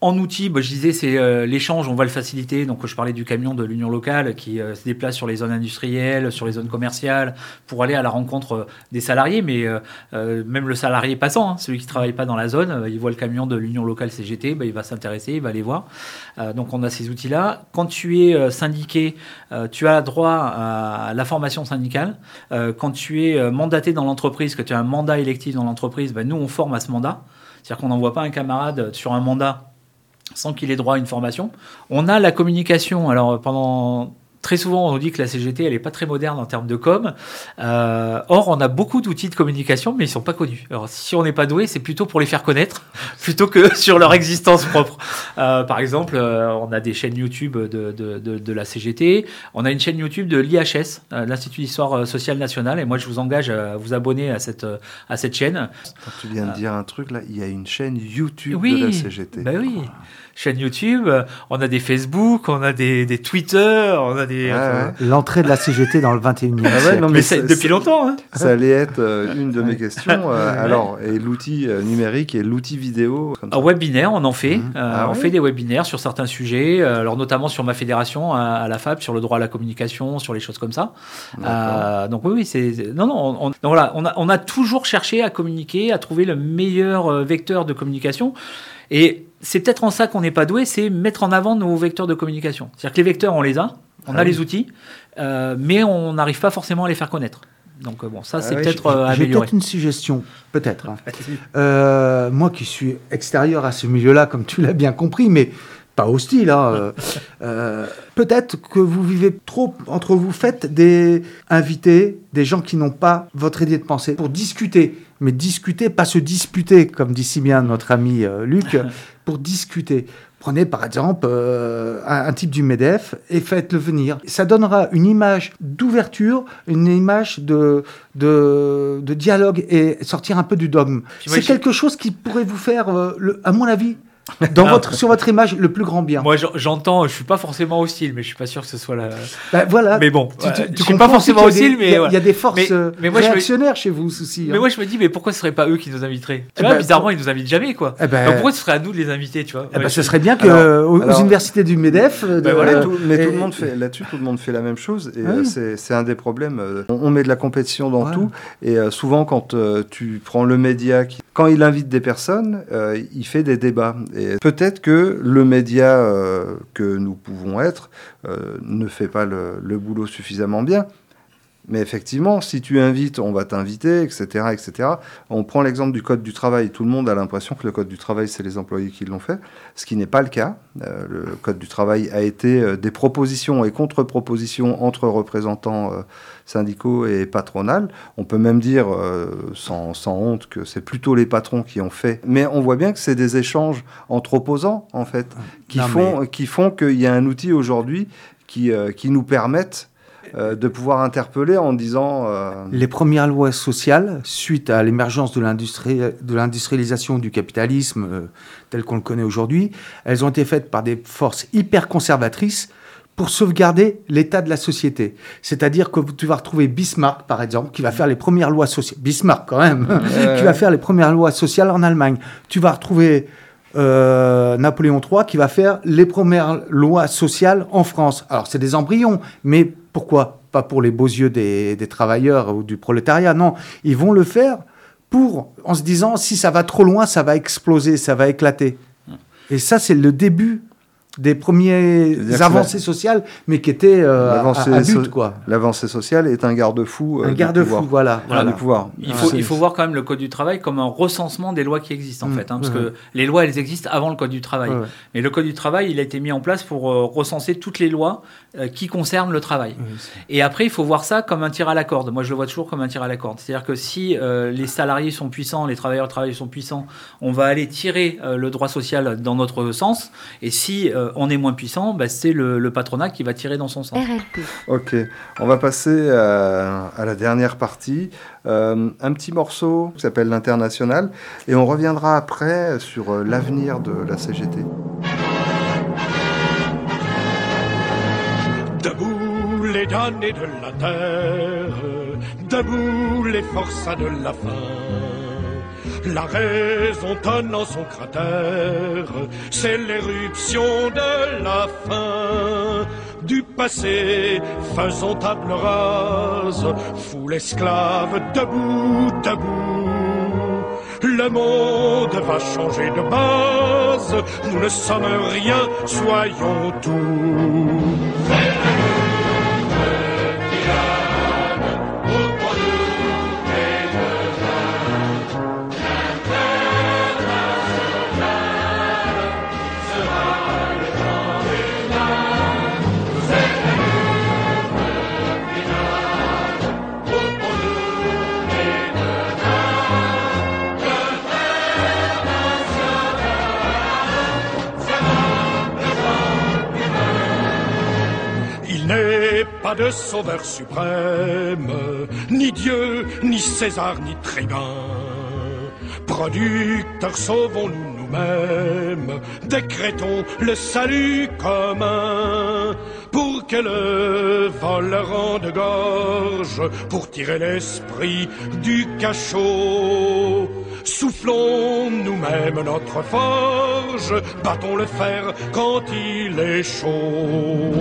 En outil, je disais, c'est l'échange, on va le faciliter. Donc, je parlais du camion de l'Union locale qui se déplace sur les zones industrielles, sur les zones commerciales, pour aller à la rencontre des salariés. Mais même le salarié passant, celui qui ne travaille pas dans la zone, il voit le camion de l'Union locale CGT, il va s'intéresser, il va aller voir. Donc, on a ces outils-là. Quand tu es syndiqué, tu as droit à la formation syndicale. Quand tu es mandaté dans l'entreprise, que tu as un mandat électif dans l'entreprise, nous, on forme à ce mandat. C'est-à-dire qu'on n'envoie pas un camarade sur un mandat sans qu'il ait droit à une formation. On a la communication. Alors, très souvent, on nous dit que la CGT, elle n'est pas très moderne en termes de com. Or, on a beaucoup d'outils de communication, mais ils ne sont pas connus. Alors, si on n'est pas doué, c'est plutôt pour les faire connaître, plutôt que sur leur existence propre. Par exemple, on a des chaînes YouTube de la CGT. On a une chaîne YouTube de l'IHS, l'Institut d'Histoire Sociale Nationale. Et moi, je vous engage à vous abonner à cette chaîne. Tu viens de dire un truc, là. Il y a une chaîne YouTube de la CGT. Ben oui. Chaîne YouTube, on a des Facebook, on a des Twitter, on a des... L'entrée de la CGT dans le 21e siècle. Non, mais depuis longtemps. Hein. Ça allait être une de mes questions. Alors, et l'outil numérique et l'outil vidéo Un webinaire, on en fait. On fait des webinaires sur certains sujets, alors notamment sur ma fédération à la FAB, sur le droit à la communication, sur les choses comme ça. Donc oui, c'est... Non, voilà, on a toujours cherché à communiquer, à trouver le meilleur vecteur de communication. Et c'est peut-être en ça qu'on n'est pas doué, c'est mettre en avant nos vecteurs de communication. C'est-à-dire que les vecteurs, on les a, on a les outils, mais on n'arrive pas forcément à les faire connaître. Donc ça, c'est peut-être amélioré. J'ai peut-être une suggestion, peut-être. Moi qui suis extérieur à ce milieu-là, comme tu l'as bien compris, mais pas hostile. Peut-être que vous vivez trop entre vous. Faites des invités, des gens qui n'ont pas votre idée de pensée, pour discuter. Mais discuter, pas se disputer, comme dit si bien notre ami Luc, pour discuter. Prenez par exemple un type du MEDEF et faites-le venir. Ça donnera une image d'ouverture, une image de dialogue et sortir un peu du dogme. C'est quelque chose qui pourrait vous faire, à mon avis, sur votre image, le plus grand bien. Moi, j'entends, je suis pas forcément hostile, mais je suis pas sûr que ce soit la... voilà. Mais bon, tu suis pas forcément hostile, mais... Il y a des forces réactionnaires chez vous aussi. Mais moi, je me dis, mais pourquoi ce serait pas eux qui nous inviteraient ? Tu vois, bizarrement, ils nous invitent jamais, quoi. Donc pourquoi ce serait à nous de les inviter, tu vois ? Ce serait bien qu'aux universités du MEDEF... Mais tout le monde fait, là-dessus, tout le monde fait la même chose, et c'est un des problèmes. On met de la compétition dans tout, et souvent, quand tu prends le média, quand il invite des personnes, il fait des débats. Et peut-être que le média que nous pouvons être ne fait pas le boulot suffisamment bien. Mais effectivement, si tu invites, on va t'inviter, etc., etc. On prend l'exemple du Code du travail. Tout le monde a l'impression que le Code du travail, c'est les employés qui l'ont fait, ce qui n'est pas le cas. Le Code du travail a été des propositions et contre-propositions entre représentants syndicaux et patronales. On peut même dire, sans honte, que c'est plutôt les patrons qui ont fait. Mais on voit bien que c'est des échanges entre opposants, en fait, qui font qu'il y a un outil aujourd'hui qui nous permettent de pouvoir interpeller en disant... Les premières lois sociales, suite à l'émergence de l'industrialisation du capitalisme tel qu'on le connaît aujourd'hui, elles ont été faites par des forces hyper conservatrices pour sauvegarder l'état de la société. C'est-à-dire que tu vas retrouver Bismarck, par exemple, qui va faire les premières lois sociales. Bismarck, quand même, qui va faire les premières lois sociales en Allemagne. Tu vas retrouver... Napoléon III qui va faire les premières lois sociales en France. Alors c'est des embryons, mais pourquoi ? Pas pour les beaux yeux des travailleurs ou du prolétariat, non. Ils vont le faire en se disant si ça va trop loin, ça va exploser, ça va éclater. Et ça c'est le début des premières avancées sociales, mais qui étaient à but, quoi. L'avancée sociale est un garde-fou. Un garde-fou, voilà. Du pouvoir. Il faut voir quand même le Code du travail comme un recensement des lois qui existent, en fait. Parce que les lois, elles existent avant le Code du travail. Mais le Code du travail, il a été mis en place pour recenser toutes les lois qui concernent le travail. Et après, il faut voir ça comme un tir à la corde. Moi, je le vois toujours comme un tir à la corde. C'est-à-dire que si les salariés sont puissants, les travailleurs sont puissants, on va aller tirer le droit social dans notre sens. Et si on est moins puissant, c'est le patronat qui va tirer dans son sens. RLP. Ok, on va passer à la dernière partie. Un petit morceau qui s'appelle l'International, et on reviendra après sur l'avenir de la CGT. Debout les damnés de la terre, debout les forçats de la faim. La raison tonne en son cratère, c'est l'éruption de la fin. Du passé, faisons table rase, foule esclave debout, debout. Le monde va changer de base, nous ne sommes rien, soyons tout. Pas de sauveur suprême, ni Dieu, ni César, ni tribun. Producteurs, sauvons-nous nous-mêmes, décrétons le salut commun. Pour que le vol rende gorge, pour tirer l'esprit du cachot. Soufflons nous-mêmes notre forge, battons le fer quand il est chaud.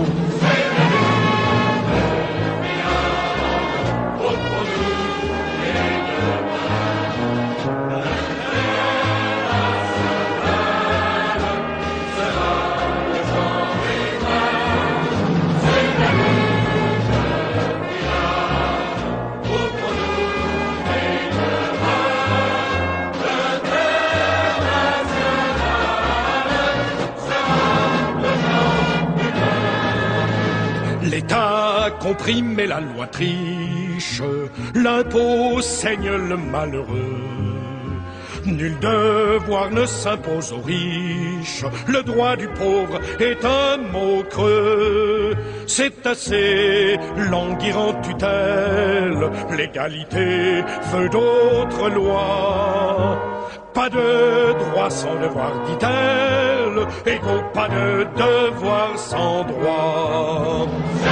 L'État comprime et la loi triche, l'impôt saigne le malheureux. Nul devoir ne s'impose aux riches, le droit du pauvre est un mot creux. C'est assez languir en tutelle, l'égalité veut d'autres lois. Pas de droit sans devoir, dit-elle, égaux, pas de devoir sans droit.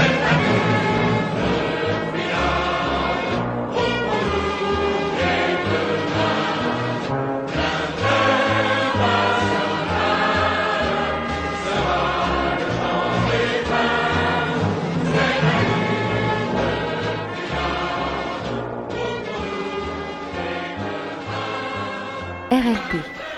RLP.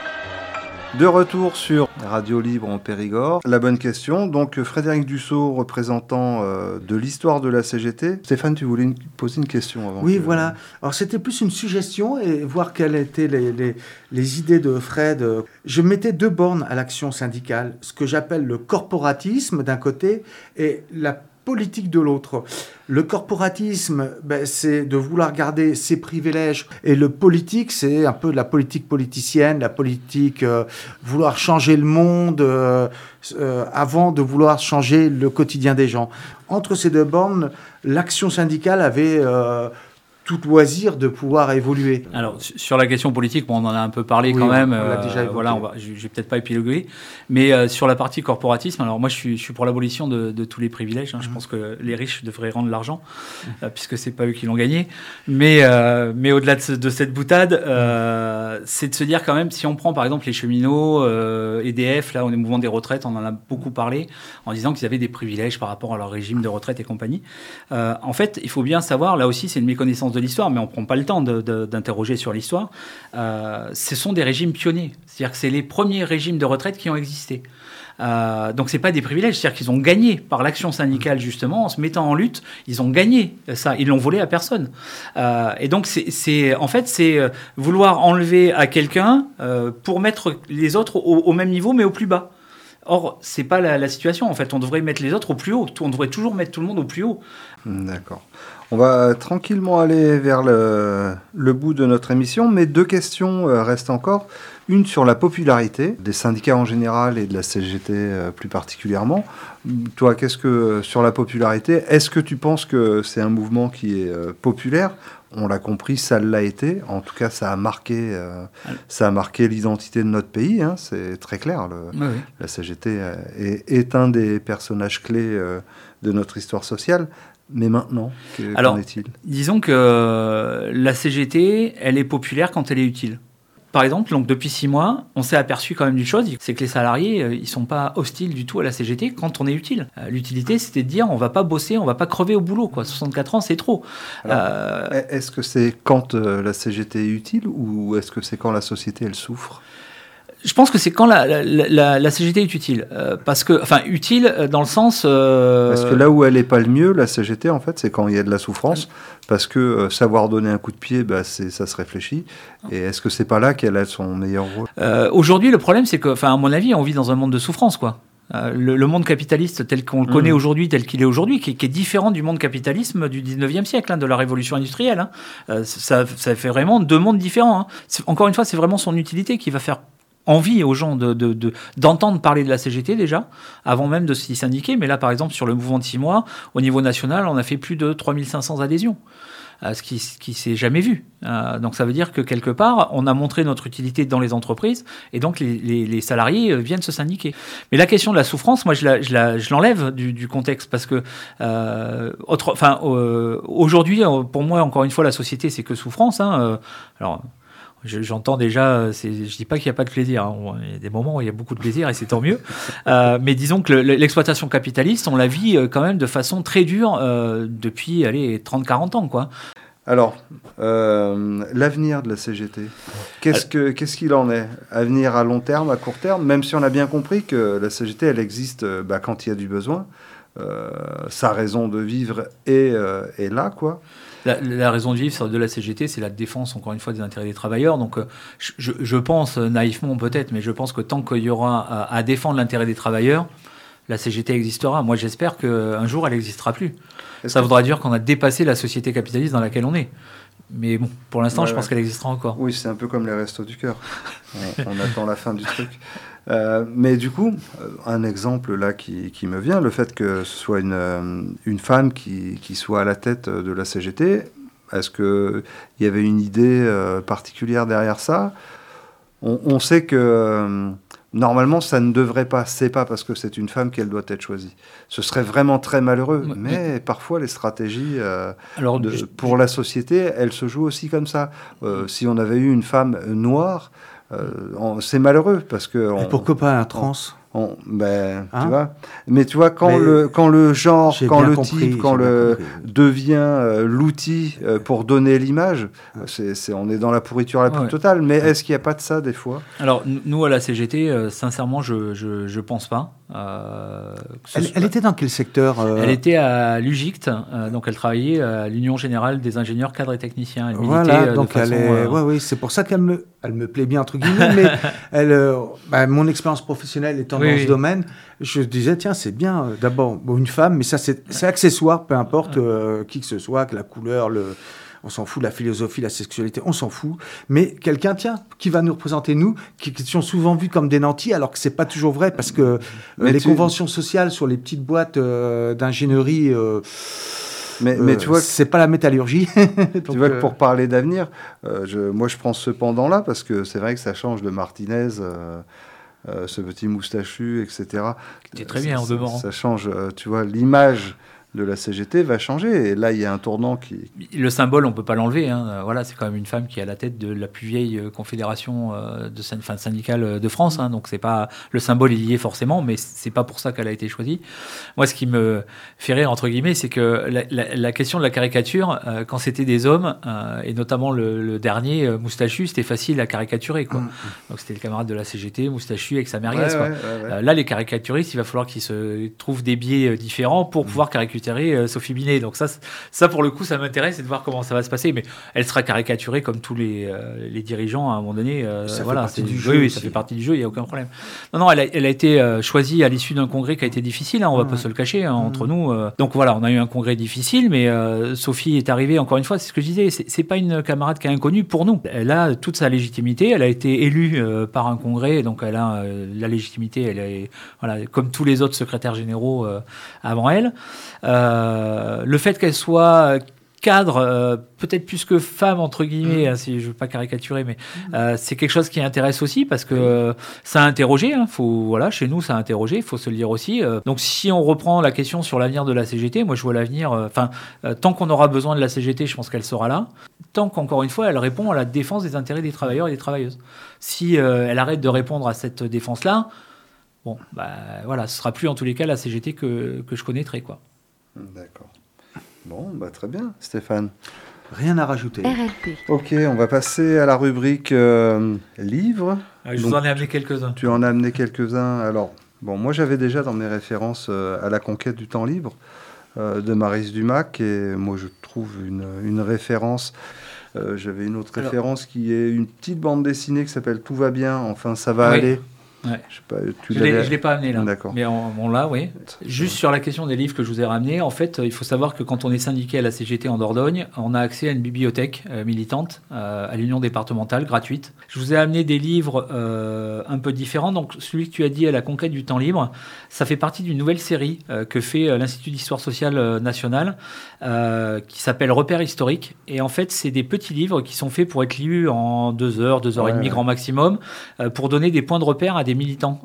De retour sur Radio Libre en Périgord. La bonne question. Donc, Frédéric Dussault, représentant de l'histoire de la CGT. Stéphane, tu voulais poser une question avant? Oui, voilà. Alors, c'était plus une suggestion et voir quelles étaient les idées de Fred. Je mettais deux bornes à l'action syndicale. Ce que j'appelle le corporatisme d'un côté et la politique de l'autre. Le corporatisme, c'est de vouloir garder ses privilèges. Et le politique, c'est un peu de la politique politicienne, la politique vouloir changer le monde avant de vouloir changer le quotidien des gens. Entre ces deux bornes, l'action syndicale avait tout loisir de pouvoir évoluer. Alors, sur la question politique, on en a un peu parlé quand même. On l'a déjà évoqué. Voilà, je vais peut-être pas épiloguer. Mais sur la partie corporatisme, alors moi, je suis pour l'abolition de tous les privilèges. Je pense que les riches devraient rendre l'argent, puisque c'est pas eux qui l'ont gagné. Mais au-delà de cette boutade, c'est de se dire quand même, si on prend par exemple les cheminots, EDF, là, au mouvement des retraites, on en a beaucoup parlé, en disant qu'ils avaient des privilèges par rapport à leur régime de retraite et compagnie. En fait, il faut bien savoir, là aussi, c'est une méconnaissance de l'histoire, mais on ne prend pas le temps d'interroger sur l'histoire. Ce sont des régimes pionniers. C'est-à-dire que c'est les premiers régimes de retraite qui ont existé. Donc, ce n'est pas des privilèges. C'est-à-dire qu'ils ont gagné par l'action syndicale, justement, en se mettant en lutte. Ils ont gagné ça. Ils l'ont volé à personne. Et donc, c'est vouloir enlever à quelqu'un pour mettre les autres au même niveau, mais au plus bas. Or, ce n'est pas la situation. En fait, on devrait mettre les autres au plus haut. On devrait toujours mettre tout le monde au plus haut. D'accord. On va tranquillement aller vers le bout de notre émission, mais deux questions restent encore. Une sur la popularité des syndicats en général et de la CGT plus particulièrement. Toi, sur la popularité, est-ce que tu penses que c'est un mouvement qui est populaire ? On l'a compris, ça l'a été. En tout cas, ça a marqué l'identité de notre pays. C'est très clair. Oui. La CGT est un des personnages clés de notre histoire sociale. Mais maintenant, qu'en est-il ? Disons que la CGT, elle est populaire quand elle est utile. Par exemple, donc depuis 6 mois, on s'est aperçu quand même d'une chose, c'est que les salariés, ils sont pas hostiles du tout à la CGT quand on est utile. L'utilité, c'était de dire, on va pas bosser, on va pas crever au boulot, quoi. 64 ans, c'est trop. Alors, est-ce que c'est quand la CGT est utile ou est-ce que c'est quand la société, elle souffre ? Je pense que c'est quand la CGT est utile. Utile dans le sens... Parce que là où elle n'est pas le mieux, la CGT, en fait, c'est quand il y a de la souffrance. Parce que savoir donner un coup de pied, ça se réfléchit. Et est-ce que c'est pas là qu'elle a son meilleur rôle ? Aujourd'hui, le problème, c'est que, à mon avis, on vit dans un monde de souffrance, quoi. Le monde capitaliste tel qu'on le connaît aujourd'hui, tel qu'il est aujourd'hui, qui est différent du monde capitalisme du 19e siècle, de la révolution industrielle. Ça fait vraiment 2 mondes différents. Encore une fois, c'est vraiment son utilité qui va faire envie aux gens d'entendre parler de la CGT déjà, avant même de s'y syndiquer. Mais là, par exemple, sur le mouvement de 6 mois, au niveau national, on a fait plus de 3500 adhésions, ce qui s'est jamais vu. Donc ça veut dire que quelque part, on a montré notre utilité dans les entreprises, et donc les salariés viennent se syndiquer. Mais la question de la souffrance, moi, je l'enlève du contexte, parce que aujourd'hui, pour moi, encore une fois, la société, c'est que souffrance. J'entends déjà, je dis pas qu'il n'y a pas de plaisir, il y a des moments où il y a beaucoup de plaisir et c'est tant mieux, mais disons que l'exploitation capitaliste, on la vit quand même de façon très dure depuis 30-40 ans, quoi. Alors, l'avenir de la CGT, qu'est-ce qu'il en est ? Avenir à long terme, à court terme, même si on a bien compris que la CGT, elle existe quand il y a du besoin, sa raison de vivre est là, quoi. La raison de vivre de la CGT, c'est la défense, encore une fois, des intérêts des travailleurs. Donc, je pense, naïvement peut-être, mais je pense que tant qu'il y aura à défendre l'intérêt des travailleurs, la CGT existera. Moi, j'espère qu'un jour, elle n'existera plus. Ça voudra dire qu'on a dépassé la société capitaliste dans laquelle on est. Mais bon, pour l'instant, je pense qu'elle existera encore. Oui, c'est un peu comme les Restos du Cœur. On attend la fin du truc. Mais du coup, un exemple là qui me vient, le fait que ce soit une femme qui soit à la tête de la CGT, est-ce qu'il y avait une idée particulière derrière ça ? On sait que normalement, ça ne devrait pas. C'est pas parce que c'est une femme qu'elle doit être choisie. Ce serait vraiment très malheureux. Mais parfois, les stratégies pour la société, elles se jouent aussi comme ça. Si on avait eu une femme noire, c'est malheureux parce que... Mais pourquoi pas un trans ? Tu vois. Mais tu vois, quand le genre, quand le type, quand devient l'outil pour donner l'image, on est dans la pourriture la plus totale. Mais est-ce qu'il n'y a pas de ça des fois ? Alors, nous, à la CGT, sincèrement, je pense pas. Elle était dans quel secteur Elle était à l'UGICT, donc elle travaillait à l'Union Générale des Ingénieurs, Cadres et Techniciens. Elle militait donc c'est pour ça qu'elle me plaît bien, entre guillemets, mais mon expérience professionnelle étant dans ce domaine, je disais, tiens, c'est bien, d'abord, une femme, mais ça, c'est accessoire, peu importe qui que ce soit, que la couleur, on s'en fout de la philosophie, la sexualité, on s'en fout. Mais quelqu'un, qui va nous représenter, nous, qui sont souvent vus comme des nantis, alors que c'est pas toujours vrai, parce que conventions sociales sur les petites boîtes d'ingénierie... Mais tu vois, c'est pas la métallurgie. Donc, tu vois que pour parler d'avenir, moi je prends ce pendant-là, parce que c'est vrai que ça change de Martinez... ce petit moustachu, etc. Qui était très bien en demeurant. Ça change, tu vois, l'image de la CGT va changer. Et là, il y a un tournant qui... Le symbole, on ne peut pas l'enlever. Voilà, c'est quand même une femme qui est à la tête de la plus vieille confédération syndicale de France. Donc, c'est pas... Le symbole est lié forcément, mais ce n'est pas pour ça qu'elle a été choisie. Moi, ce qui me fait rire, entre guillemets, c'est que la question de la caricature, quand c'était des hommes, et notamment le dernier, moustachu, c'était facile à caricaturer, quoi. Donc, c'était le camarade de la CGT, moustachu, avec sa merguez, quoi. Là, les caricaturistes, il va falloir qu'ils se trouvent des biais différents pour pouvoir caricaturer Sophie Binet. Donc ça pour le coup, ça m'intéresse, et de voir comment ça va se passer. Mais elle sera caricaturée comme tous les dirigeants à un moment donné. Ça fait partie du jeu. Oui, ça fait partie du jeu, il n'y a aucun problème. Non, elle a été choisie à l'issue d'un congrès qui a été difficile, on va pas se le cacher, entre nous. Donc voilà, on a eu un congrès difficile, mais Sophie est arrivée, encore une fois, c'est ce que je disais, c'est pas une camarade qui est inconnue pour nous. Elle a toute sa légitimité, elle a été élue par un congrès, donc elle a la légitimité, elle est, comme tous les autres secrétaires généraux avant elle. Le fait qu'elle soit cadre, peut-être plus que femme, entre guillemets, hein, si je ne veux pas caricaturer, mais c'est quelque chose qui intéresse aussi parce que ça a interrogé. Hein, chez nous, ça a interrogé, il faut se le dire aussi. Donc, si on reprend la question sur l'avenir de la CGT, moi, je vois l'avenir. Tant qu'on aura besoin de la CGT, je pense qu'elle sera là. Tant qu'encore une fois, elle répond à la défense des intérêts des travailleurs et des travailleuses. Si elle arrête de répondre à cette défense-là, bon, ce sera plus en tous les cas la CGT que je connaîtrai, quoi. D'accord. Bon, très bien, Stéphane. Rien à rajouter. RLP. Ok, on va passer à la rubrique livres. Je vous en ai amené quelques-uns. Tu en as amené quelques-uns. Alors, moi j'avais déjà dans mes références à la conquête du temps libre de Maryse Dumac, et moi je trouve une référence. J'avais une autre référence qui est une petite bande dessinée qui s'appelle Tout va bien, enfin ça va aller. Ouais. Je sais pas, je l'ai pas amené là. D'accord. Mais on l'a, oui. Juste sur la question des livres que je vous ai ramenés, en fait, il faut savoir que quand on est syndiqué à la CGT en Dordogne, on a accès à une bibliothèque militante à l'union départementale, gratuite. Je vous ai amené des livres un peu différents. Donc, celui que tu as dit, à la conquête du temps libre, ça fait partie d'une nouvelle série que fait l'Institut d'histoire sociale nationale, qui s'appelle Repères historiques. Et en fait, c'est des petits livres qui sont faits pour être lus en 2 heures, 2 heures et demie grand maximum, pour donner des points de repère à des militants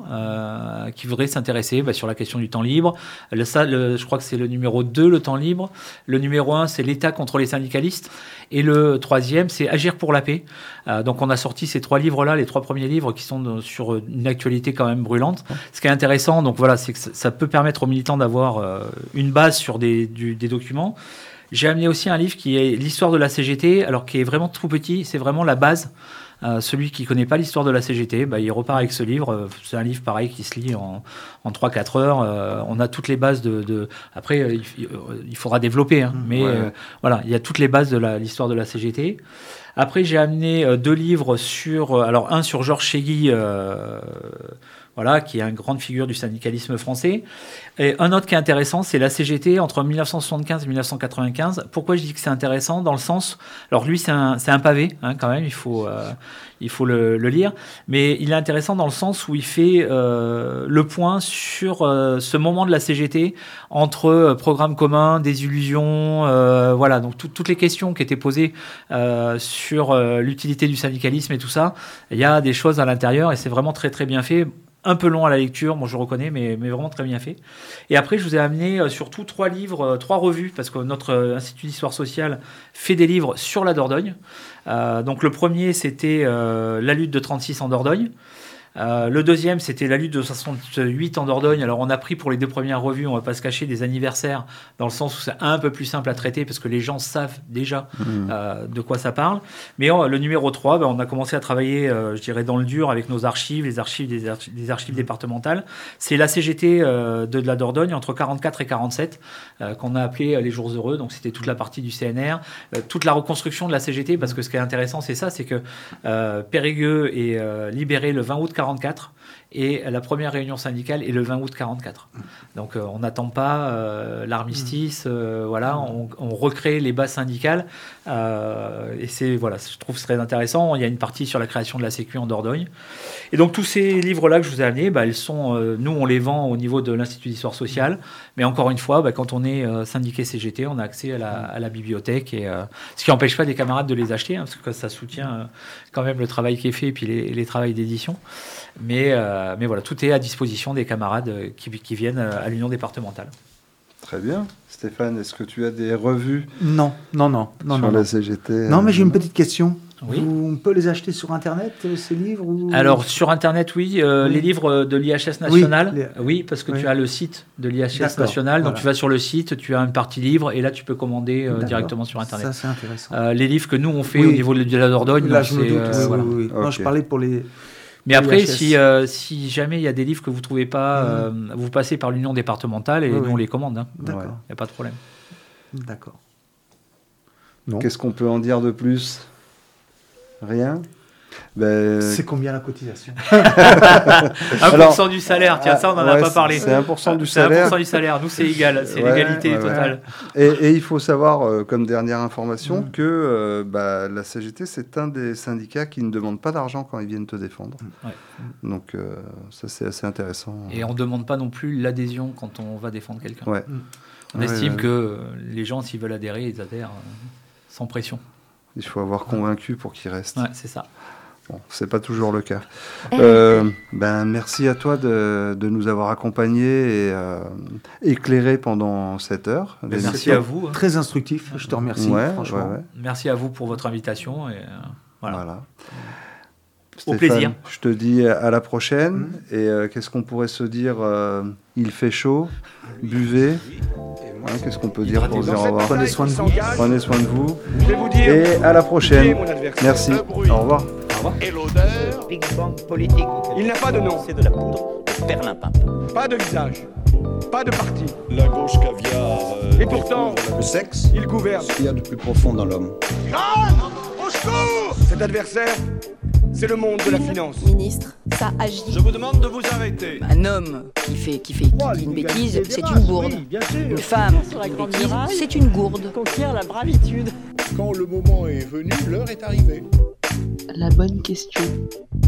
qui voudraient s'intéresser sur la question du temps libre. Je crois que c'est le numéro 2, le temps libre. Le numéro 1, c'est l'État contre les syndicalistes. Et le 3e, c'est Agir pour la paix. Donc on a sorti ces 3 livres-là, les 3 premiers livres qui sont sur une actualité quand même brûlante. Ce qui est intéressant, donc voilà, c'est que ça peut permettre aux militants d'avoir une base sur des documents. J'ai amené aussi un livre qui est l'histoire de la CGT, alors qui est vraiment tout petit, c'est vraiment la base. Celui qui ne connaît pas l'histoire de la CGT, il repart avec ce livre. C'est un livre pareil qui se lit en 3-4 heures. On a toutes les bases Après, il faudra développer, hein, mais voilà, il y a toutes les bases de l'histoire de la CGT. Après, j'ai amené 2 livres un sur Georges Chegui, qui est une grande figure du syndicalisme français. Et un autre qui est intéressant, c'est la CGT entre 1975 et 1995. Pourquoi je dis que c'est intéressant ? Dans le sens... Alors lui, c'est un pavé, hein, quand même, il faut le lire. Mais il est intéressant dans le sens où il fait le point sur ce moment de la CGT entre programme commun, désillusion, donc toutes les questions qui étaient posées sur l'utilité du syndicalisme et tout ça. Il y a des choses à l'intérieur et c'est vraiment très très bien fait. Un peu long à la lecture, je reconnais, mais vraiment très bien fait. Et après, je vous ai amené surtout 3 livres, 3 revues, parce que notre Institut d'histoire sociale fait des livres sur la Dordogne. Donc le premier, c'était La lutte de 36 en Dordogne. Le deuxième, c'était la lutte de 68 en Dordogne. Alors, on a pris pour les 2 premières revues, on ne va pas se cacher, des anniversaires, dans le sens où c'est un peu plus simple à traiter, parce que les gens savent déjà de quoi ça parle. Mais le numéro 3, on a commencé à travailler, je dirais, dans le dur avec nos archives, les archives des archives départementales. C'est la CGT de la Dordogne, entre 44 et 47, qu'on a appelé les jours heureux. Donc, c'était toute la partie du CNR, toute la reconstruction de la CGT, parce que ce qui est intéressant, c'est ça, c'est que Périgueux est libéré le 20 août 44 et la première réunion syndicale est le 20 août 44. Donc on n'attend pas l'armistice, on recrée les bases syndicales et je trouve que c'est très intéressant. Il y a une partie sur la création de la Sécu en Dordogne. Et donc tous ces livres-là que je vous ai amenés, ils sont, nous on les vend au niveau de l'Institut d'histoire sociale, mais encore une fois, quand on est syndiqué CGT, on a accès à la bibliothèque, et ce qui n'empêche pas des camarades de les acheter, hein, parce que ça soutient quand même le travail qui est fait et puis les travails d'édition. Mais voilà, tout est à disposition des camarades qui viennent à l'union départementale. Très bien. Stéphane, est-ce que tu as des revues Non. Sur la CGT Non, mais j'ai une petite question. Oui. On peut les acheter sur Internet, ces livres ou... Alors, sur Internet, oui. Les livres de l'IHS national, oui, parce que tu as le site de l'IHS national. Donc, tu vas sur le site, tu as une partie livre, et là, tu peux commander directement sur Internet. Ça, c'est intéressant. Les livres que nous, on fait au niveau de la Dordogne. Là, je me doute. Okay. Non, je parlais pour les... Mais après, si jamais il y a des livres que vous ne trouvez pas, vous passez par l'union départementale et nous, on les commande. Hein. D'accord. Il n'y a pas de problème. D'accord. Qu'est-ce qu'on peut en dire de plus ? Rien ? C'est combien la cotisation? 1% du salaire, tiens, ça on n'en a pas parlé. C'est 1% du salaire. C'est 1% du salaire, nous c'est égal, c'est l'égalité totale. Et il faut savoir, comme dernière information, que la CGT, c'est un des syndicats qui ne demande pas d'argent quand ils viennent te défendre. Ouais. Donc ça c'est assez intéressant. Et on ne demande pas non plus l'adhésion quand on va défendre quelqu'un. Ouais. On estime que les gens, s'ils veulent adhérer, ils adhèrent sans pression. Il faut avoir convaincu pour qu'ils restent. Ouais, c'est ça. Bon, c'est pas toujours le cas. Merci à toi de nous avoir accompagnés et éclairés pendant cette heure. Merci à vous. Très instructif, je te remercie, franchement. Ouais. Merci à vous pour votre invitation. Et, voilà. Au Stéphane, plaisir. Je te dis à la prochaine. Et qu'est-ce qu'on pourrait se dire il fait chaud, buvez. Qu'est-ce qu'on peut dire pour dire au revoir? Prenez soin de vous. Prenez soin de vous. Je vais vous dire, Et à la prochaine. mon adversaire. Merci. Au revoir. Et l'odeur. Big Bang politique. Il n'a pas de nom, C'est de la poudre de perlimpinpin. pas de visage, pas de parti. La gauche caviar. Et pourtant, Le sexe, il gouverne. ce qu'il y a de plus profond dans l'homme. Au secours! Cet adversaire, c'est le monde de la finance. Ministre, ça agit. Je vous demande de vous arrêter. Un homme qui dit une bêtise, c'est une gourde. Une femme qui dit une bêtise, c'est une gourde. Conquiert la bravitude. Quand le moment est venu, l'heure est arrivée. La bonne question.